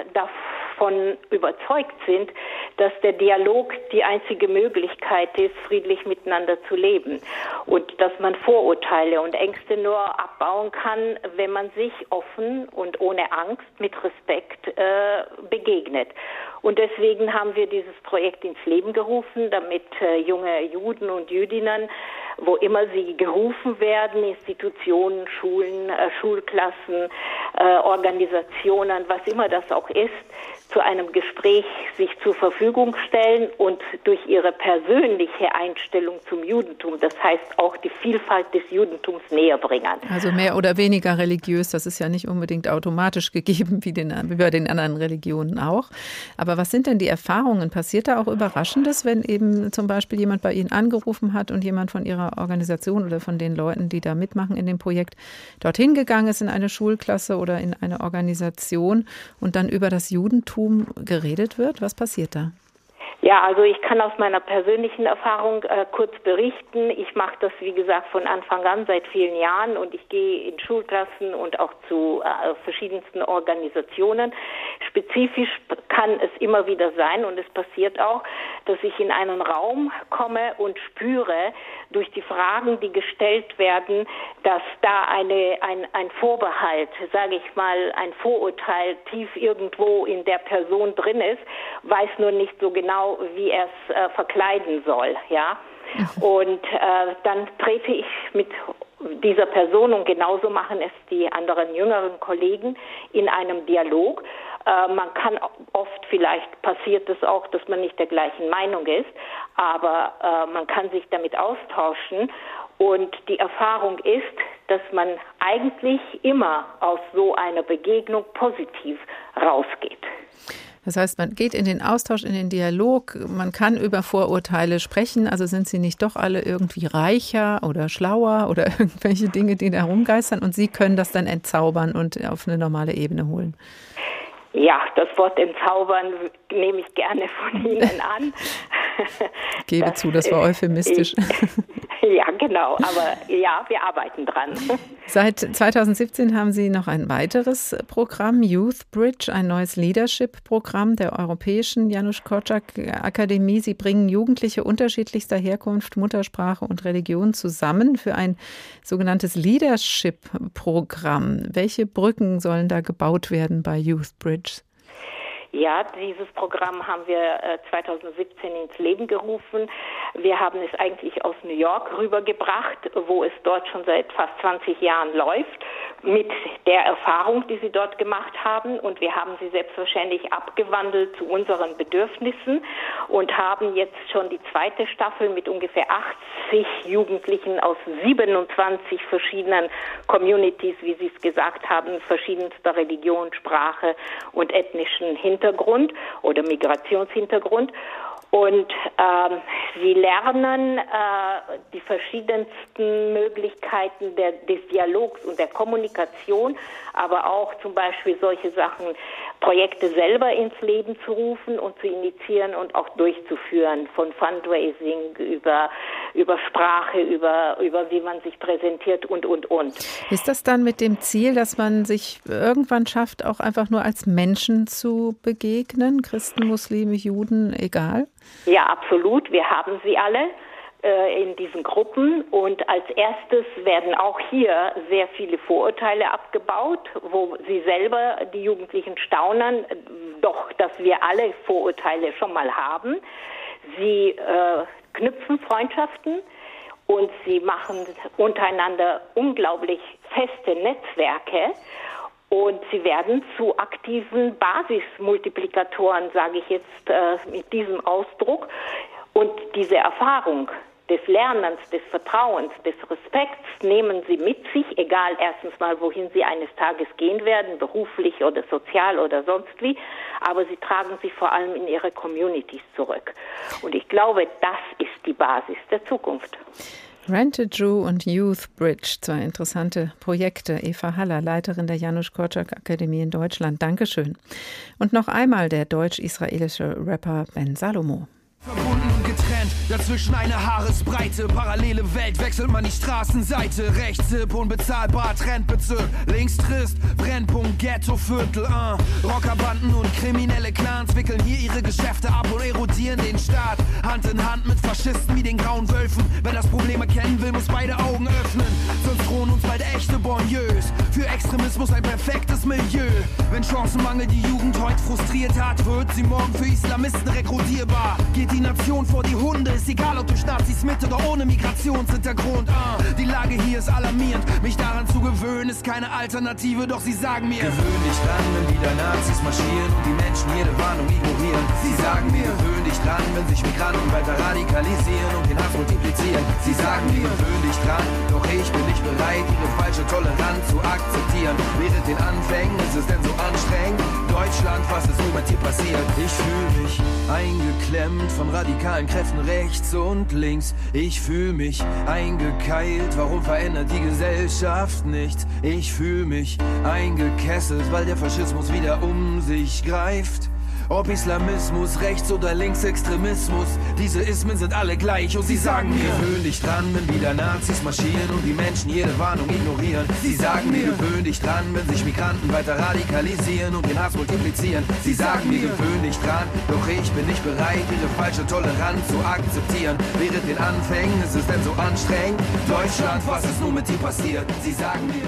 davon überzeugt sind, dass der Dialog die einzige Möglichkeit ist, friedlich miteinander zu leben. Und dass man Vorurteile und Ängste nur abbauen kann, wenn man sich offen und ohne Angst mit Respekt begegnet. Und deswegen haben wir dieses Projekt ins Leben gerufen, damit junge Juden und Jüdinnen, wo immer sie gerufen werden, Institutionen, Schulen, Schulklassen, Organisationen, was immer das auch ist, zu einem Gespräch sich zur Verfügung stellen und durch ihre persönliche Einstellung zum Judentum, das heißt auch die Vielfalt des Judentums näher bringen. Also mehr oder weniger religiös, das ist ja nicht unbedingt automatisch gegeben, wie bei den anderen Religionen auch. Aber was sind denn die Erfahrungen? Passiert da auch Überraschendes, wenn eben zum Beispiel jemand bei Ihnen angerufen hat und jemand von Ihrer Organisation oder von den Leuten, die da mitmachen in dem Projekt, dorthin gegangen ist in eine Schulklasse oder in eine Organisation und dann über das Judentum geredet wird? Was passiert da? Ja, also ich kann aus meiner persönlichen Erfahrung kurz berichten. Ich mache das, wie gesagt, von Anfang an seit vielen Jahren und ich gehe in Schulklassen und auch zu verschiedensten Organisationen. Spezifisch kann es immer wieder sein und es passiert auch, dass ich in einen Raum komme und spüre durch die Fragen, die gestellt werden, dass da ein Vorbehalt, sage ich mal, ein Vorurteil tief irgendwo in der Person drin ist, weiß nur nicht so genau, wie er es verkleiden soll, ja. Und dann trete ich mit dieser Person und genauso machen es die anderen jüngeren Kollegen in einem Dialog. Man kann oft, vielleicht passiert es auch, dass man nicht der gleichen Meinung ist, aber man kann sich damit austauschen und die Erfahrung ist, dass man eigentlich immer aus so einer Begegnung positiv rausgeht. Das heißt, man geht in den Austausch, in den Dialog, man kann über Vorurteile sprechen, also sind sie nicht doch alle irgendwie reicher oder schlauer oder irgendwelche Dinge, die da rumgeistern und Sie können das dann entzaubern und auf eine normale Ebene holen. Ja, das Wort entzaubern nehme ich gerne von Ihnen an. Gebe zu, das war euphemistisch. Ja, genau. Aber ja, wir arbeiten dran. Seit 2017 haben Sie noch ein weiteres Programm, Youth Bridge, ein neues Leadership-Programm der Europäischen Janusz Korczak Akademie. Sie bringen Jugendliche unterschiedlichster Herkunft, Muttersprache und Religion zusammen für ein sogenanntes Leadership-Programm. Welche Brücken sollen da gebaut werden bei Youth Bridge? Ja, dieses Programm haben wir 2017 ins Leben gerufen. Wir haben es eigentlich aus New York rübergebracht, wo es dort schon seit fast 20 Jahren läuft, mit der Erfahrung, die sie dort gemacht haben. Und wir haben sie selbstverständlich abgewandelt zu unseren Bedürfnissen und haben jetzt schon die zweite Staffel mit ungefähr 80 Jugendlichen aus 27 verschiedenen Communities, wie Sie es gesagt haben, verschiedenster Religion, Sprache und ethnischen Hintergrund oder Migrationshintergrund. Und sie lernen die verschiedensten Möglichkeiten des Dialogs und der Kommunikation, aber auch zum Beispiel solche Sachen, Projekte selber ins Leben zu rufen und zu initiieren und auch durchzuführen, von Fundraising über Sprache, über wie man sich präsentiert und. Ist das dann mit dem Ziel, dass man sich irgendwann schafft, auch einfach nur als Menschen zu begegnen? Christen, Muslime, Juden, egal? Ja, absolut. Wir haben sie alle in diesen Gruppen und als erstes werden auch hier sehr viele Vorurteile abgebaut, wo sie selber, die Jugendlichen, staunen, doch, dass wir alle Vorurteile schon mal haben. Sie knüpfen Freundschaften und sie machen untereinander unglaublich feste Netzwerke. Und sie werden zu aktiven Basismultiplikatoren, sage ich jetzt mit diesem Ausdruck. Und diese Erfahrung des Lernens, des Vertrauens, des Respekts nehmen sie mit sich, egal erstens mal, wohin sie eines Tages gehen werden, beruflich oder sozial oder sonst wie. Aber sie tragen sie vor allem in ihre Communities zurück. Und ich glaube, das ist die Basis der Zukunft. Rent a Jew und Youth Bridge, zwei interessante Projekte. Eva Haller, Leiterin der Janusz Korczak Akademie in Deutschland. Dankeschön. Und noch einmal der deutsch-israelische Rapper Ben Salomo. Verbunden und getrennt, dazwischen eine Haaresbreite. Parallele Welt, wechselt man die Straßenseite. Rechts Hip, unbezahlbar, Trendbezirk. Links Trist, Brennpunkt, Ghettoviertel. Rockerbanden und kriminelle Clans wickeln hier ihre Geschäfte ab und erodieren den Staat. Hand in Hand mit Faschisten wie den grauen Wölfen. Wer das Problem erkennen will, muss beide Augen öffnen. Sonst drohen uns bald echte Banlieues. Für Extremismus ein perfektes Milieu. Wenn Chancenmangel die Jugend heute frustriert hat, wird sie morgen für Islamisten rekrutierbar. Geht die Nation vor die Hunde, ist egal ob durch Nazis mit oder ohne Migrationshintergrund. Die Lage hier ist alarmierend, mich daran zu gewöhnen ist keine Alternative, doch sie sagen mir: Gewöhn dich dran, wenn wieder Nazis marschieren und die Menschen jede Warnung ignorieren. Sie sagen mir: Gewöhn dich dran, wenn sich Migranten weiter radikalisieren und den Hass multiplizieren. Sie sagen mir: Gewöhn dich dran, doch ich bin nicht bereit, ihre falsche Toleranz zu akzeptieren. Während den Anfängen ist es denn so anstrengend? Deutschland, was ist nur mit dir passiert? Ich fühle mich eingeklemmt von radikalen Kräften rechts und links. Ich fühle mich eingekeilt, warum verändert die Gesellschaft nichts? Ich fühle mich eingekesselt, weil der Faschismus wieder um sich greift. Ob Islamismus, Rechts- oder Linksextremismus, diese Ismen sind alle gleich und sie sagen mir: Gewöhn dich dran, wenn wieder Nazis marschieren und die Menschen jede Warnung ignorieren. Sie sagen mir: Gewöhn dich dran, wenn sich Migranten weiter radikalisieren und den Hass multiplizieren. Sie sagen mir: Gewöhn dich dran, doch ich bin nicht bereit, ihre falsche Toleranz zu akzeptieren. Während den Anfängen ist es denn so anstrengend? Deutschland, was ist nun mit dir passiert? Sie sagen mir: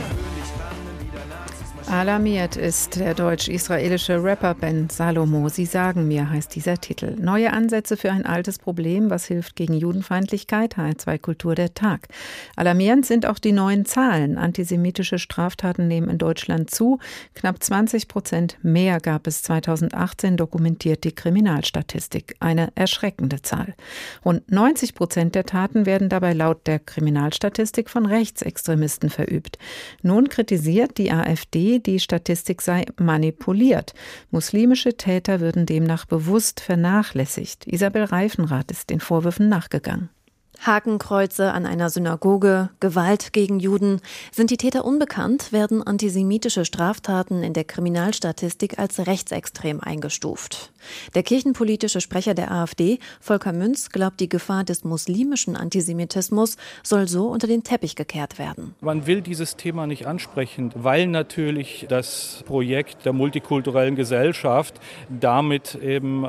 Alarmiert ist der deutsch-israelische Rapper Ben Salomo. Sie sagen mir, heißt dieser Titel. Neue Ansätze für ein altes Problem. Was hilft gegen Judenfeindlichkeit? HR2 Kultur der Tag. Alarmierend sind auch die neuen Zahlen. Antisemitische Straftaten nehmen in Deutschland zu. Knapp 20% mehr gab es 2018, dokumentiert die Kriminalstatistik. Eine erschreckende Zahl. Rund 90% der Taten werden dabei laut der Kriminalstatistik von Rechtsextremisten verübt. Nun kritisiert die AfD, die Statistik sei manipuliert. Muslimische Täter würden demnach bewusst vernachlässigt. Isabel Reifenrath ist den Vorwürfen nachgegangen. Hakenkreuze an einer Synagoge, Gewalt gegen Juden. Sind die Täter unbekannt, werden antisemitische Straftaten in der Kriminalstatistik als rechtsextrem eingestuft. Der kirchenpolitische Sprecher der AfD, Volker Münz, glaubt, die Gefahr des muslimischen Antisemitismus soll so unter den Teppich gekehrt werden. Man will dieses Thema nicht ansprechen, weil natürlich das Projekt der multikulturellen Gesellschaft damit eben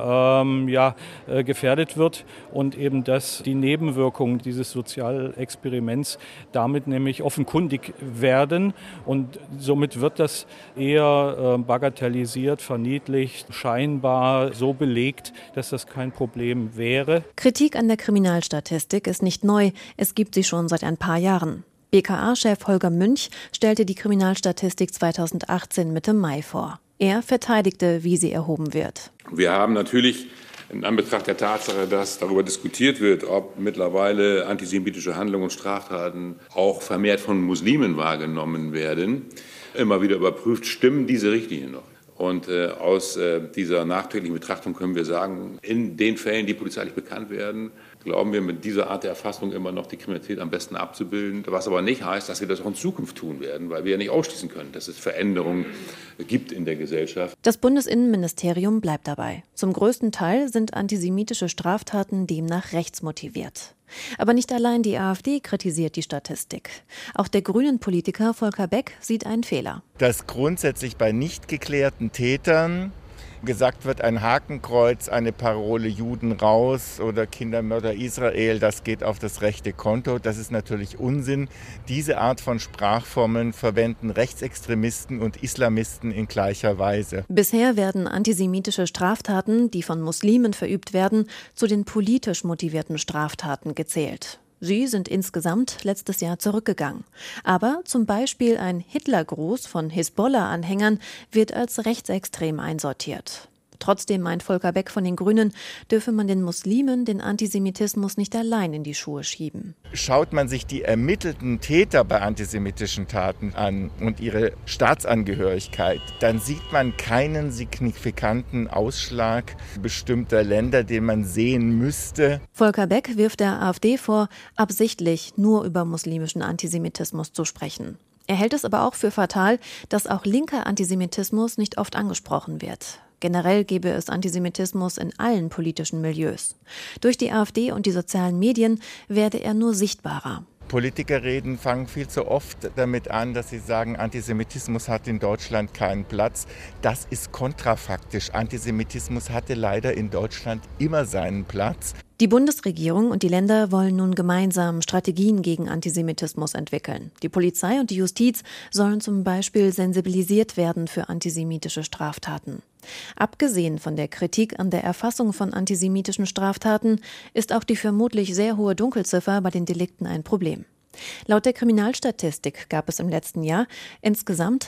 gefährdet wird und eben, dass die Nebenwirkungen dieses Sozialexperiments damit nämlich offenkundig werden und somit wird das eher bagatellisiert, verniedlicht, scheinbar so belegt, dass das kein Problem wäre. Kritik an der Kriminalstatistik ist nicht neu, es gibt sie schon seit ein paar Jahren. BKA-Chef Holger Münch stellte die Kriminalstatistik 2018 Mitte Mai vor. Er verteidigte, wie sie erhoben wird. Wir haben natürlich in Anbetracht der Tatsache, dass darüber diskutiert wird, ob mittlerweile antisemitische Handlungen und Straftaten auch vermehrt von Muslimen wahrgenommen werden, immer wieder überprüft, stimmen diese Richtlinien noch? Und aus dieser nachträglichen Betrachtung können wir sagen, in den Fällen, die polizeilich bekannt werden, glauben wir mit dieser Art der Erfassung immer noch die Kriminalität am besten abzubilden. Was aber nicht heißt, dass wir das auch in Zukunft tun werden, weil wir ja nicht ausschließen können, dass es Veränderungen gibt in der Gesellschaft. Das Bundesinnenministerium bleibt dabei. Zum größten Teil sind antisemitische Straftaten demnach rechtsmotiviert. Aber nicht allein die AfD kritisiert die Statistik. Auch der Grünen-Politiker Volker Beck sieht einen Fehler. Dass grundsätzlich bei nicht geklärten Tätern gesagt wird, ein Hakenkreuz, eine Parole Juden raus oder Kindermörder Israel, das geht auf das rechte Konto. Das ist natürlich Unsinn. Diese Art von Sprachformeln verwenden Rechtsextremisten und Islamisten in gleicher Weise. Bisher werden antisemitische Straftaten, die von Muslimen verübt werden, zu den politisch motivierten Straftaten gezählt. Sie sind insgesamt letztes Jahr zurückgegangen. Aber zum Beispiel ein Hitlergruß von Hisbollah-Anhängern wird als rechtsextrem einsortiert. Trotzdem meint Volker Beck von den Grünen, dürfe man den Muslimen den Antisemitismus nicht allein in die Schuhe schieben. Schaut man sich die ermittelten Täter bei antisemitischen Taten an und ihre Staatsangehörigkeit, dann sieht man keinen signifikanten Ausschlag bestimmter Länder, den man sehen müsste. Volker Beck wirft der AfD vor, absichtlich nur über muslimischen Antisemitismus zu sprechen. Er hält es aber auch für fatal, dass auch linker Antisemitismus nicht oft angesprochen wird. Generell gäbe es Antisemitismus in allen politischen Milieus. Durch die AfD und die sozialen Medien werde er nur sichtbarer. Politiker fangen viel zu oft damit an, dass sie sagen, Antisemitismus hat in Deutschland keinen Platz. Das ist kontrafaktisch. Antisemitismus hatte leider in Deutschland immer seinen Platz. Die Bundesregierung und die Länder wollen nun gemeinsam Strategien gegen Antisemitismus entwickeln. Die Polizei und die Justiz sollen zum Beispiel sensibilisiert werden für antisemitische Straftaten. Abgesehen von der Kritik an der Erfassung von antisemitischen Straftaten ist auch die vermutlich sehr hohe Dunkelziffer bei den Delikten ein Problem. Laut der Kriminalstatistik gab es im letzten Jahr insgesamt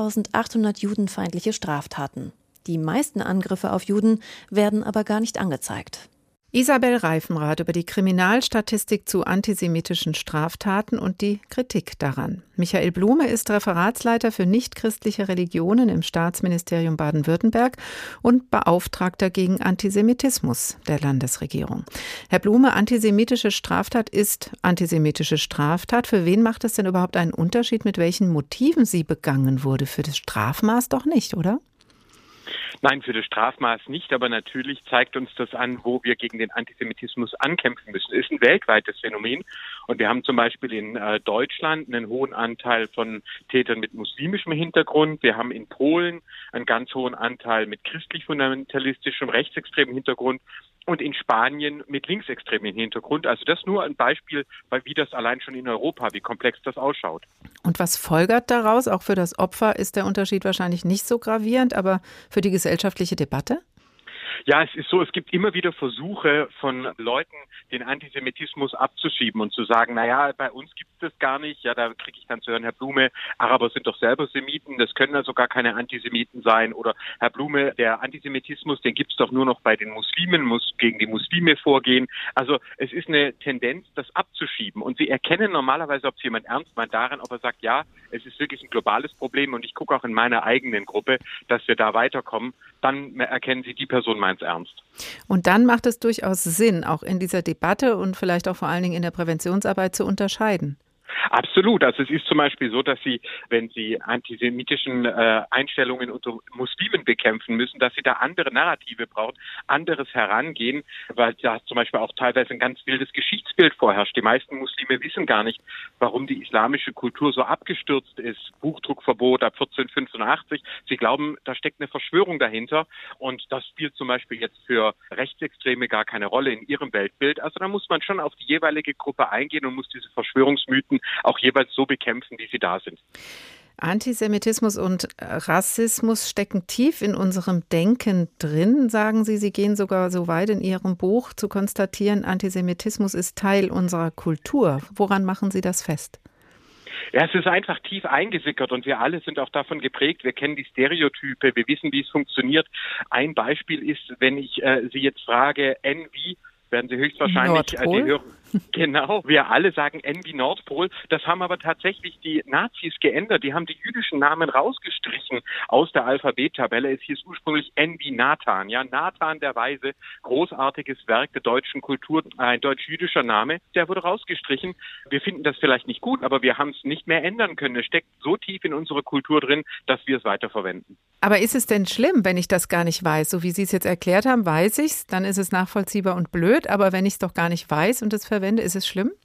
1800 judenfeindliche Straftaten. Die meisten Angriffe auf Juden werden aber gar nicht angezeigt. Isabel Reifenrath über die Kriminalstatistik zu antisemitischen Straftaten und die Kritik daran. Michael Blume ist Referatsleiter für nichtchristliche Religionen im Staatsministerium Baden-Württemberg und Beauftragter gegen Antisemitismus der Landesregierung. Herr Blume, antisemitische Straftat ist antisemitische Straftat. Für wen macht es denn überhaupt einen Unterschied, mit welchen Motiven sie begangen wurde? Für das Strafmaß doch nicht, oder? Nein, für das Strafmaß nicht, aber natürlich zeigt uns das an, wo wir gegen den Antisemitismus ankämpfen müssen. Es ist ein weltweites Phänomen und wir haben zum Beispiel in Deutschland einen hohen Anteil von Tätern mit muslimischem Hintergrund. Wir haben in Polen einen ganz hohen Anteil mit christlich-fundamentalistischem, rechtsextremem Hintergrund und in Spanien mit linksextremem Hintergrund. Also das nur ein Beispiel, wie das allein schon in Europa, wie komplex das ausschaut. Und was folgert daraus? Auch für das Opfer ist der Unterschied wahrscheinlich nicht so gravierend, aber für die gesellschaftliche Debatte? Ja, es ist so, es gibt immer wieder Versuche von Leuten, den Antisemitismus abzuschieben und zu sagen, naja, bei uns gibt es das gar nicht. Ja, da kriege ich dann zu hören, Herr Blume, Araber sind doch selber Semiten, das können also gar keine Antisemiten sein. Oder Herr Blume, der Antisemitismus, den gibt es doch nur noch bei den Muslimen, muss gegen die Muslime vorgehen. Also es ist eine Tendenz, das abzuschieben. Und Sie erkennen normalerweise, ob es jemand ernst meint, daran, ob er sagt, ja, es ist wirklich ein globales Problem und ich gucke auch in meiner eigenen Gruppe, dass wir da weiterkommen. Dann erkennen Sie, die Person meint es ernst. Und dann macht es durchaus Sinn, auch in dieser Debatte und vielleicht auch vor allen Dingen in der Präventionsarbeit zu unterscheiden. Absolut. Also es ist zum Beispiel so, dass Sie, wenn Sie antisemitischen Einstellungen unter Muslimen bekämpfen müssen, dass Sie da andere Narrative brauchen, anderes Herangehen, weil da zum Beispiel auch teilweise ein ganz wildes Geschichtsbild vorherrscht. Die meisten Muslime wissen gar nicht, warum die islamische Kultur so abgestürzt ist. Buchdruckverbot ab 1485. Sie glauben, da steckt eine Verschwörung dahinter und das spielt zum Beispiel jetzt für Rechtsextreme gar keine Rolle in ihrem Weltbild. Also da muss man schon auf die jeweilige Gruppe eingehen und muss diese Verschwörungsmythen auch jeweils so bekämpfen, wie sie da sind. Antisemitismus und Rassismus stecken tief in unserem Denken drin, sagen Sie. Sie gehen sogar so weit in Ihrem Buch zu konstatieren, Antisemitismus ist Teil unserer Kultur. Woran machen Sie das fest? Ja, es ist einfach tief eingesickert und wir alle sind auch davon geprägt. Wir kennen die Stereotype, wir wissen, wie es funktioniert. Ein Beispiel ist, wenn ich Sie jetzt frage, N wie, werden Sie höchstwahrscheinlich die hören. Genau, wir alle sagen N wie Nordpol. Das haben aber tatsächlich die Nazis geändert. Die haben die jüdischen Namen rausgestrichen aus der Alphabettabelle. Es hieß ursprünglich N wie Nathan. Ja, Nathan der Weise, großartiges Werk der deutschen Kultur, ein deutsch-jüdischer Name, der wurde rausgestrichen. Wir finden das vielleicht nicht gut, aber wir haben es nicht mehr ändern können. Es steckt so tief in unserer Kultur drin, dass wir es weiterverwenden. Aber ist es denn schlimm, wenn ich das gar nicht weiß? So wie Sie es jetzt erklärt haben, weiß ich es, dann ist es nachvollziehbar und blöd. Aber wenn ich es doch gar nicht weiß und es verwende, ist es schlimm?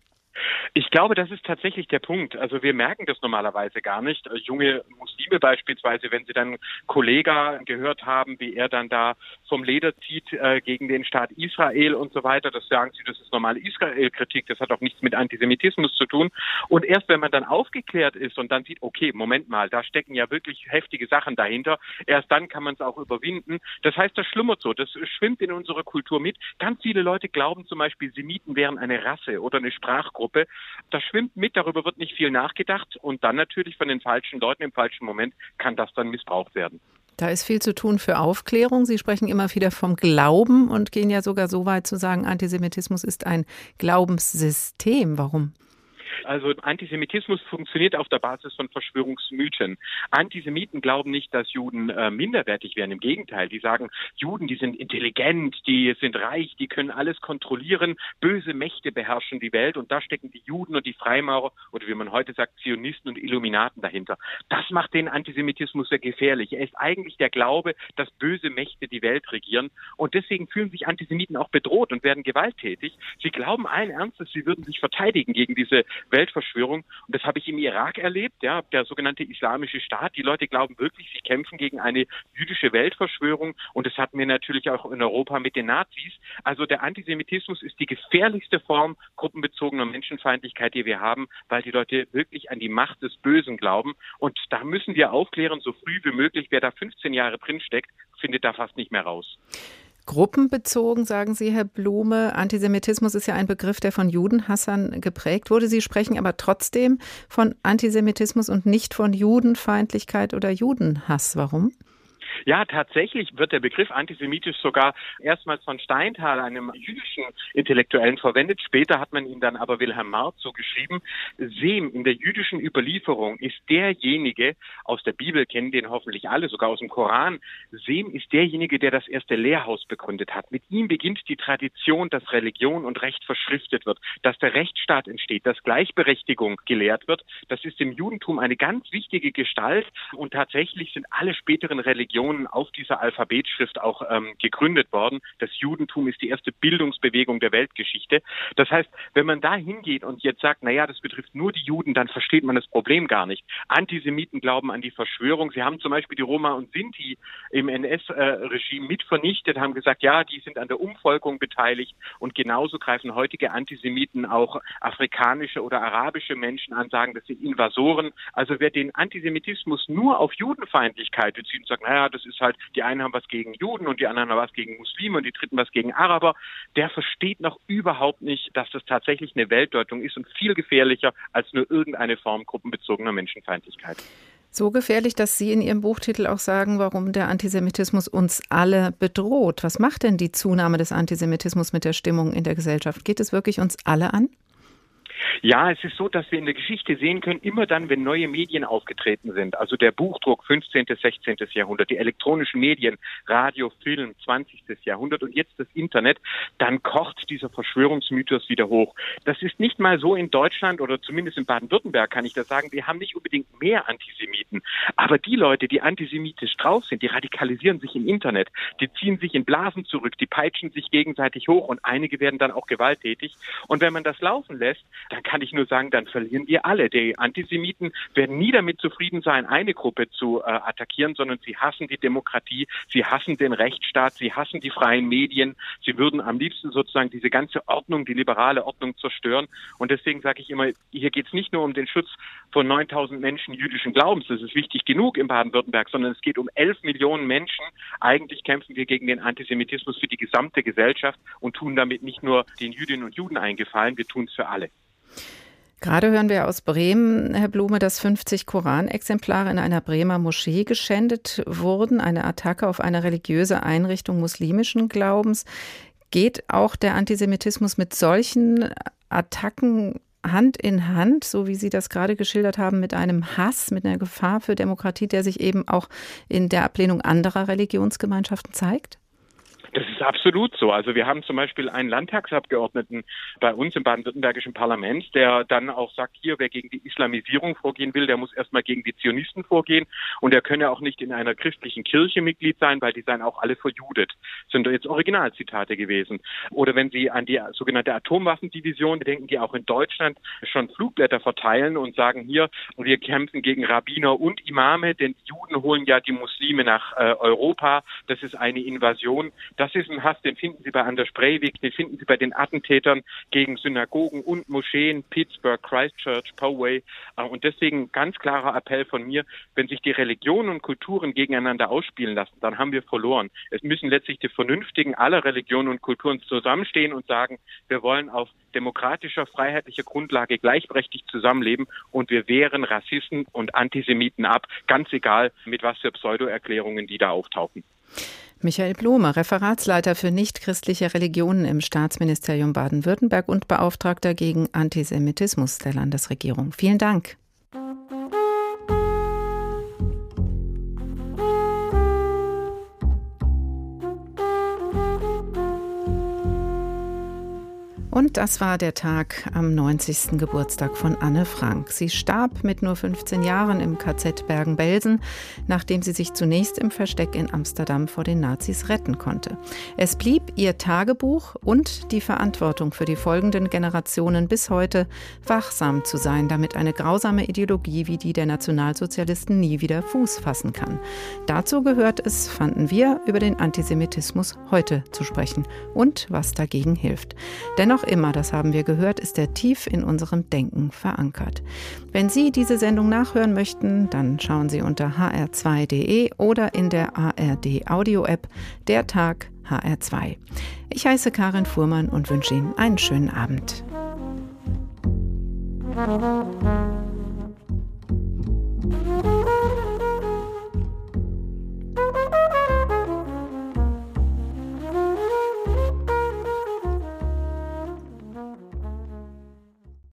Ich glaube, das ist tatsächlich der Punkt. Also wir merken das normalerweise gar nicht. Junge Muslime beispielsweise, wenn sie dann Kollega gehört haben, wie er dann da vom Leder zieht gegen den Staat Israel und so weiter, das sagen sie, das ist normale Israel-Kritik, das hat auch nichts mit Antisemitismus zu tun. Und erst wenn man dann aufgeklärt ist und dann sieht, okay, Moment mal, da stecken ja wirklich heftige Sachen dahinter, erst dann kann man es auch überwinden. Das heißt, das schlummert so, das schwimmt in unserer Kultur mit. Ganz viele Leute glauben zum Beispiel, Semiten wären eine Rasse oder eine Sprachgruppe. Das schwimmt mit, darüber wird nicht viel nachgedacht und dann natürlich von den falschen Leuten im falschen Moment kann das dann missbraucht werden. Da ist viel zu tun für Aufklärung. Sie sprechen immer wieder vom Glauben und gehen ja sogar so weit zu sagen, Antisemitismus ist ein Glaubenssystem. Warum? Also Antisemitismus funktioniert auf der Basis von Verschwörungsmythen. Antisemiten glauben nicht, dass Juden minderwertig wären. Im Gegenteil, die sagen, Juden, die sind intelligent, die sind reich, die können alles kontrollieren. Böse Mächte beherrschen die Welt und da stecken die Juden und die Freimaurer oder wie man heute sagt, Zionisten und Illuminaten dahinter. Das macht den Antisemitismus sehr gefährlich. Er ist eigentlich der Glaube, dass böse Mächte die Welt regieren und deswegen fühlen sich Antisemiten auch bedroht und werden gewalttätig. Sie glauben allen Ernstes, sie würden sich verteidigen gegen diese Weltverschwörung. Und das habe ich im Irak erlebt, ja, der sogenannte Islamische Staat. Die Leute glauben wirklich, sie kämpfen gegen eine jüdische Weltverschwörung. Und das hatten wir natürlich auch in Europa mit den Nazis. Also der Antisemitismus ist die gefährlichste Form gruppenbezogener Menschenfeindlichkeit, die wir haben, weil die Leute wirklich an die Macht des Bösen glauben. Und da müssen wir aufklären, so früh wie möglich. Wer da 15 Jahre drinsteckt, findet da fast nicht mehr raus. Gruppenbezogen, sagen Sie, Herr Blume. Antisemitismus ist ja ein Begriff, der von Judenhassern geprägt wurde. Sie sprechen aber trotzdem von Antisemitismus und nicht von Judenfeindlichkeit oder Judenhass. Warum? Ja, tatsächlich wird der Begriff antisemitisch sogar erstmals von Steinthal, einem jüdischen Intellektuellen, verwendet. Später hat man ihn dann aber Wilhelm Marz so geschrieben. Sem in der jüdischen Überlieferung ist derjenige, aus der Bibel kennen den hoffentlich alle, sogar aus dem Koran. Sem ist derjenige, der das erste Lehrhaus begründet hat. Mit ihm beginnt die Tradition, dass Religion und Recht verschriftet wird, dass der Rechtsstaat entsteht, dass Gleichberechtigung gelehrt wird. Das ist im Judentum eine ganz wichtige Gestalt und tatsächlich sind alle späteren Religionen auf dieser Alphabetschrift auch gegründet worden. Das Judentum ist die erste Bildungsbewegung der Weltgeschichte. Das heißt, wenn man da hingeht und jetzt sagt, naja, das betrifft nur die Juden, dann versteht man das Problem gar nicht. Antisemiten glauben an die Verschwörung. Sie haben zum Beispiel die Roma und Sinti im NS-Regime mit vernichtet, haben gesagt, ja, die sind an der Umvolkung beteiligt und genauso greifen heutige Antisemiten auch afrikanische oder arabische Menschen an, sagen, das sind Invasoren. Also wer den Antisemitismus nur auf Judenfeindlichkeit bezieht und sagt, naja, das ist halt, die einen haben was gegen Juden und die anderen haben was gegen Muslime und die dritten was gegen Araber, der versteht noch überhaupt nicht, dass das tatsächlich eine Weltdeutung ist und viel gefährlicher als nur irgendeine Form gruppenbezogener Menschenfeindlichkeit. So gefährlich, dass Sie in Ihrem Buchtitel auch sagen, warum der Antisemitismus uns alle bedroht. Was macht denn die Zunahme des Antisemitismus mit der Stimmung in der Gesellschaft? Geht es wirklich uns alle an? Ja, es ist so, dass wir in der Geschichte sehen können, immer dann, wenn neue Medien aufgetreten sind, also der Buchdruck 15., 16. Jahrhundert, die elektronischen Medien, Radio, Film 20. Jahrhundert und jetzt das Internet, dann kocht dieser Verschwörungsmythos wieder hoch. Das ist nicht mal so in Deutschland oder zumindest in Baden-Württemberg, kann ich das sagen, wir haben nicht unbedingt mehr Antisemiten, aber die Leute, die antisemitisch drauf sind, die radikalisieren sich im Internet, die ziehen sich in Blasen zurück, die peitschen sich gegenseitig hoch und einige werden dann auch gewalttätig. Und wenn man das laufen lässt, dann kann ich nur sagen, dann verlieren wir alle. Die Antisemiten werden nie damit zufrieden sein, eine Gruppe zu attackieren, sondern sie hassen die Demokratie, sie hassen den Rechtsstaat, sie hassen die freien Medien, sie würden am liebsten sozusagen diese ganze Ordnung, die liberale Ordnung zerstören. Und deswegen sage ich immer, hier geht es nicht nur um den Schutz von 9.000 Menschen jüdischen Glaubens, das ist wichtig genug in Baden-Württemberg, sondern es geht um 11 Millionen Menschen. Eigentlich kämpfen wir gegen den Antisemitismus für die gesamte Gesellschaft und tun damit nicht nur den Jüdinnen und Juden einen Gefallen, wir tun es für alle. Gerade hören wir aus Bremen, Herr Blume, dass 50 Koranexemplare in einer Bremer Moschee geschändet wurden. Eine Attacke auf eine religiöse Einrichtung muslimischen Glaubens. Geht auch der Antisemitismus mit solchen Attacken Hand in Hand, so wie Sie das gerade geschildert haben, mit einem Hass, mit einer Gefahr für Demokratie, der sich eben auch in der Ablehnung anderer Religionsgemeinschaften zeigt? Das ist absolut so. Also wir haben zum Beispiel einen Landtagsabgeordneten bei uns im baden-württembergischen Parlament, der dann auch sagt, hier, wer gegen die Islamisierung vorgehen will, der muss erstmal gegen die Zionisten vorgehen und er könne auch nicht in einer christlichen Kirche Mitglied sein, weil die seien auch alle verjudet. Das sind jetzt Originalzitate gewesen. Oder wenn Sie an die sogenannte Atomwaffendivision denken, die auch in Deutschland schon Flugblätter verteilen und sagen, hier, wir kämpfen gegen Rabbiner und Imame, denn Juden holen ja die Muslime nach Europa. Das ist eine Invasion. Das ist ein Hass, den finden Sie bei Anders Breivik, den finden Sie bei den Attentätern gegen Synagogen und Moscheen, Pittsburgh, Christchurch, Poway. Und deswegen ganz klarer Appell von mir, wenn sich die Religionen und Kulturen gegeneinander ausspielen lassen, dann haben wir verloren. Es müssen letztlich die Vernünftigen aller Religionen und Kulturen zusammenstehen und sagen, wir wollen auf demokratischer, freiheitlicher Grundlage gleichberechtigt zusammenleben und wir wehren Rassisten und Antisemiten ab, ganz egal, mit was für Pseudoerklärungen die da auftauchen. Michael Blume, Referatsleiter für nichtchristliche Religionen im Staatsministerium Baden-Württemberg und Beauftragter gegen Antisemitismus der Landesregierung. Vielen Dank. Und das war der Tag am 90. Geburtstag von Anne Frank. Sie starb mit nur 15 Jahren im KZ Bergen-Belsen, nachdem sie sich zunächst im Versteck in Amsterdam vor den Nazis retten konnte. Es blieb ihr Tagebuch und die Verantwortung für die folgenden Generationen bis heute, wachsam zu sein, damit eine grausame Ideologie wie die der Nationalsozialisten nie wieder Fuß fassen kann. Dazu gehört es, fanden wir, über den Antisemitismus heute zu sprechen und was dagegen hilft. Dennoch immer, das haben wir gehört, ist er tief in unserem Denken verankert. Wenn Sie diese Sendung nachhören möchten, dann schauen Sie unter hr2.de oder in der ARD Audio App Der Tag HR2. Ich heiße Karin Fuhrmann und wünsche Ihnen einen schönen Abend.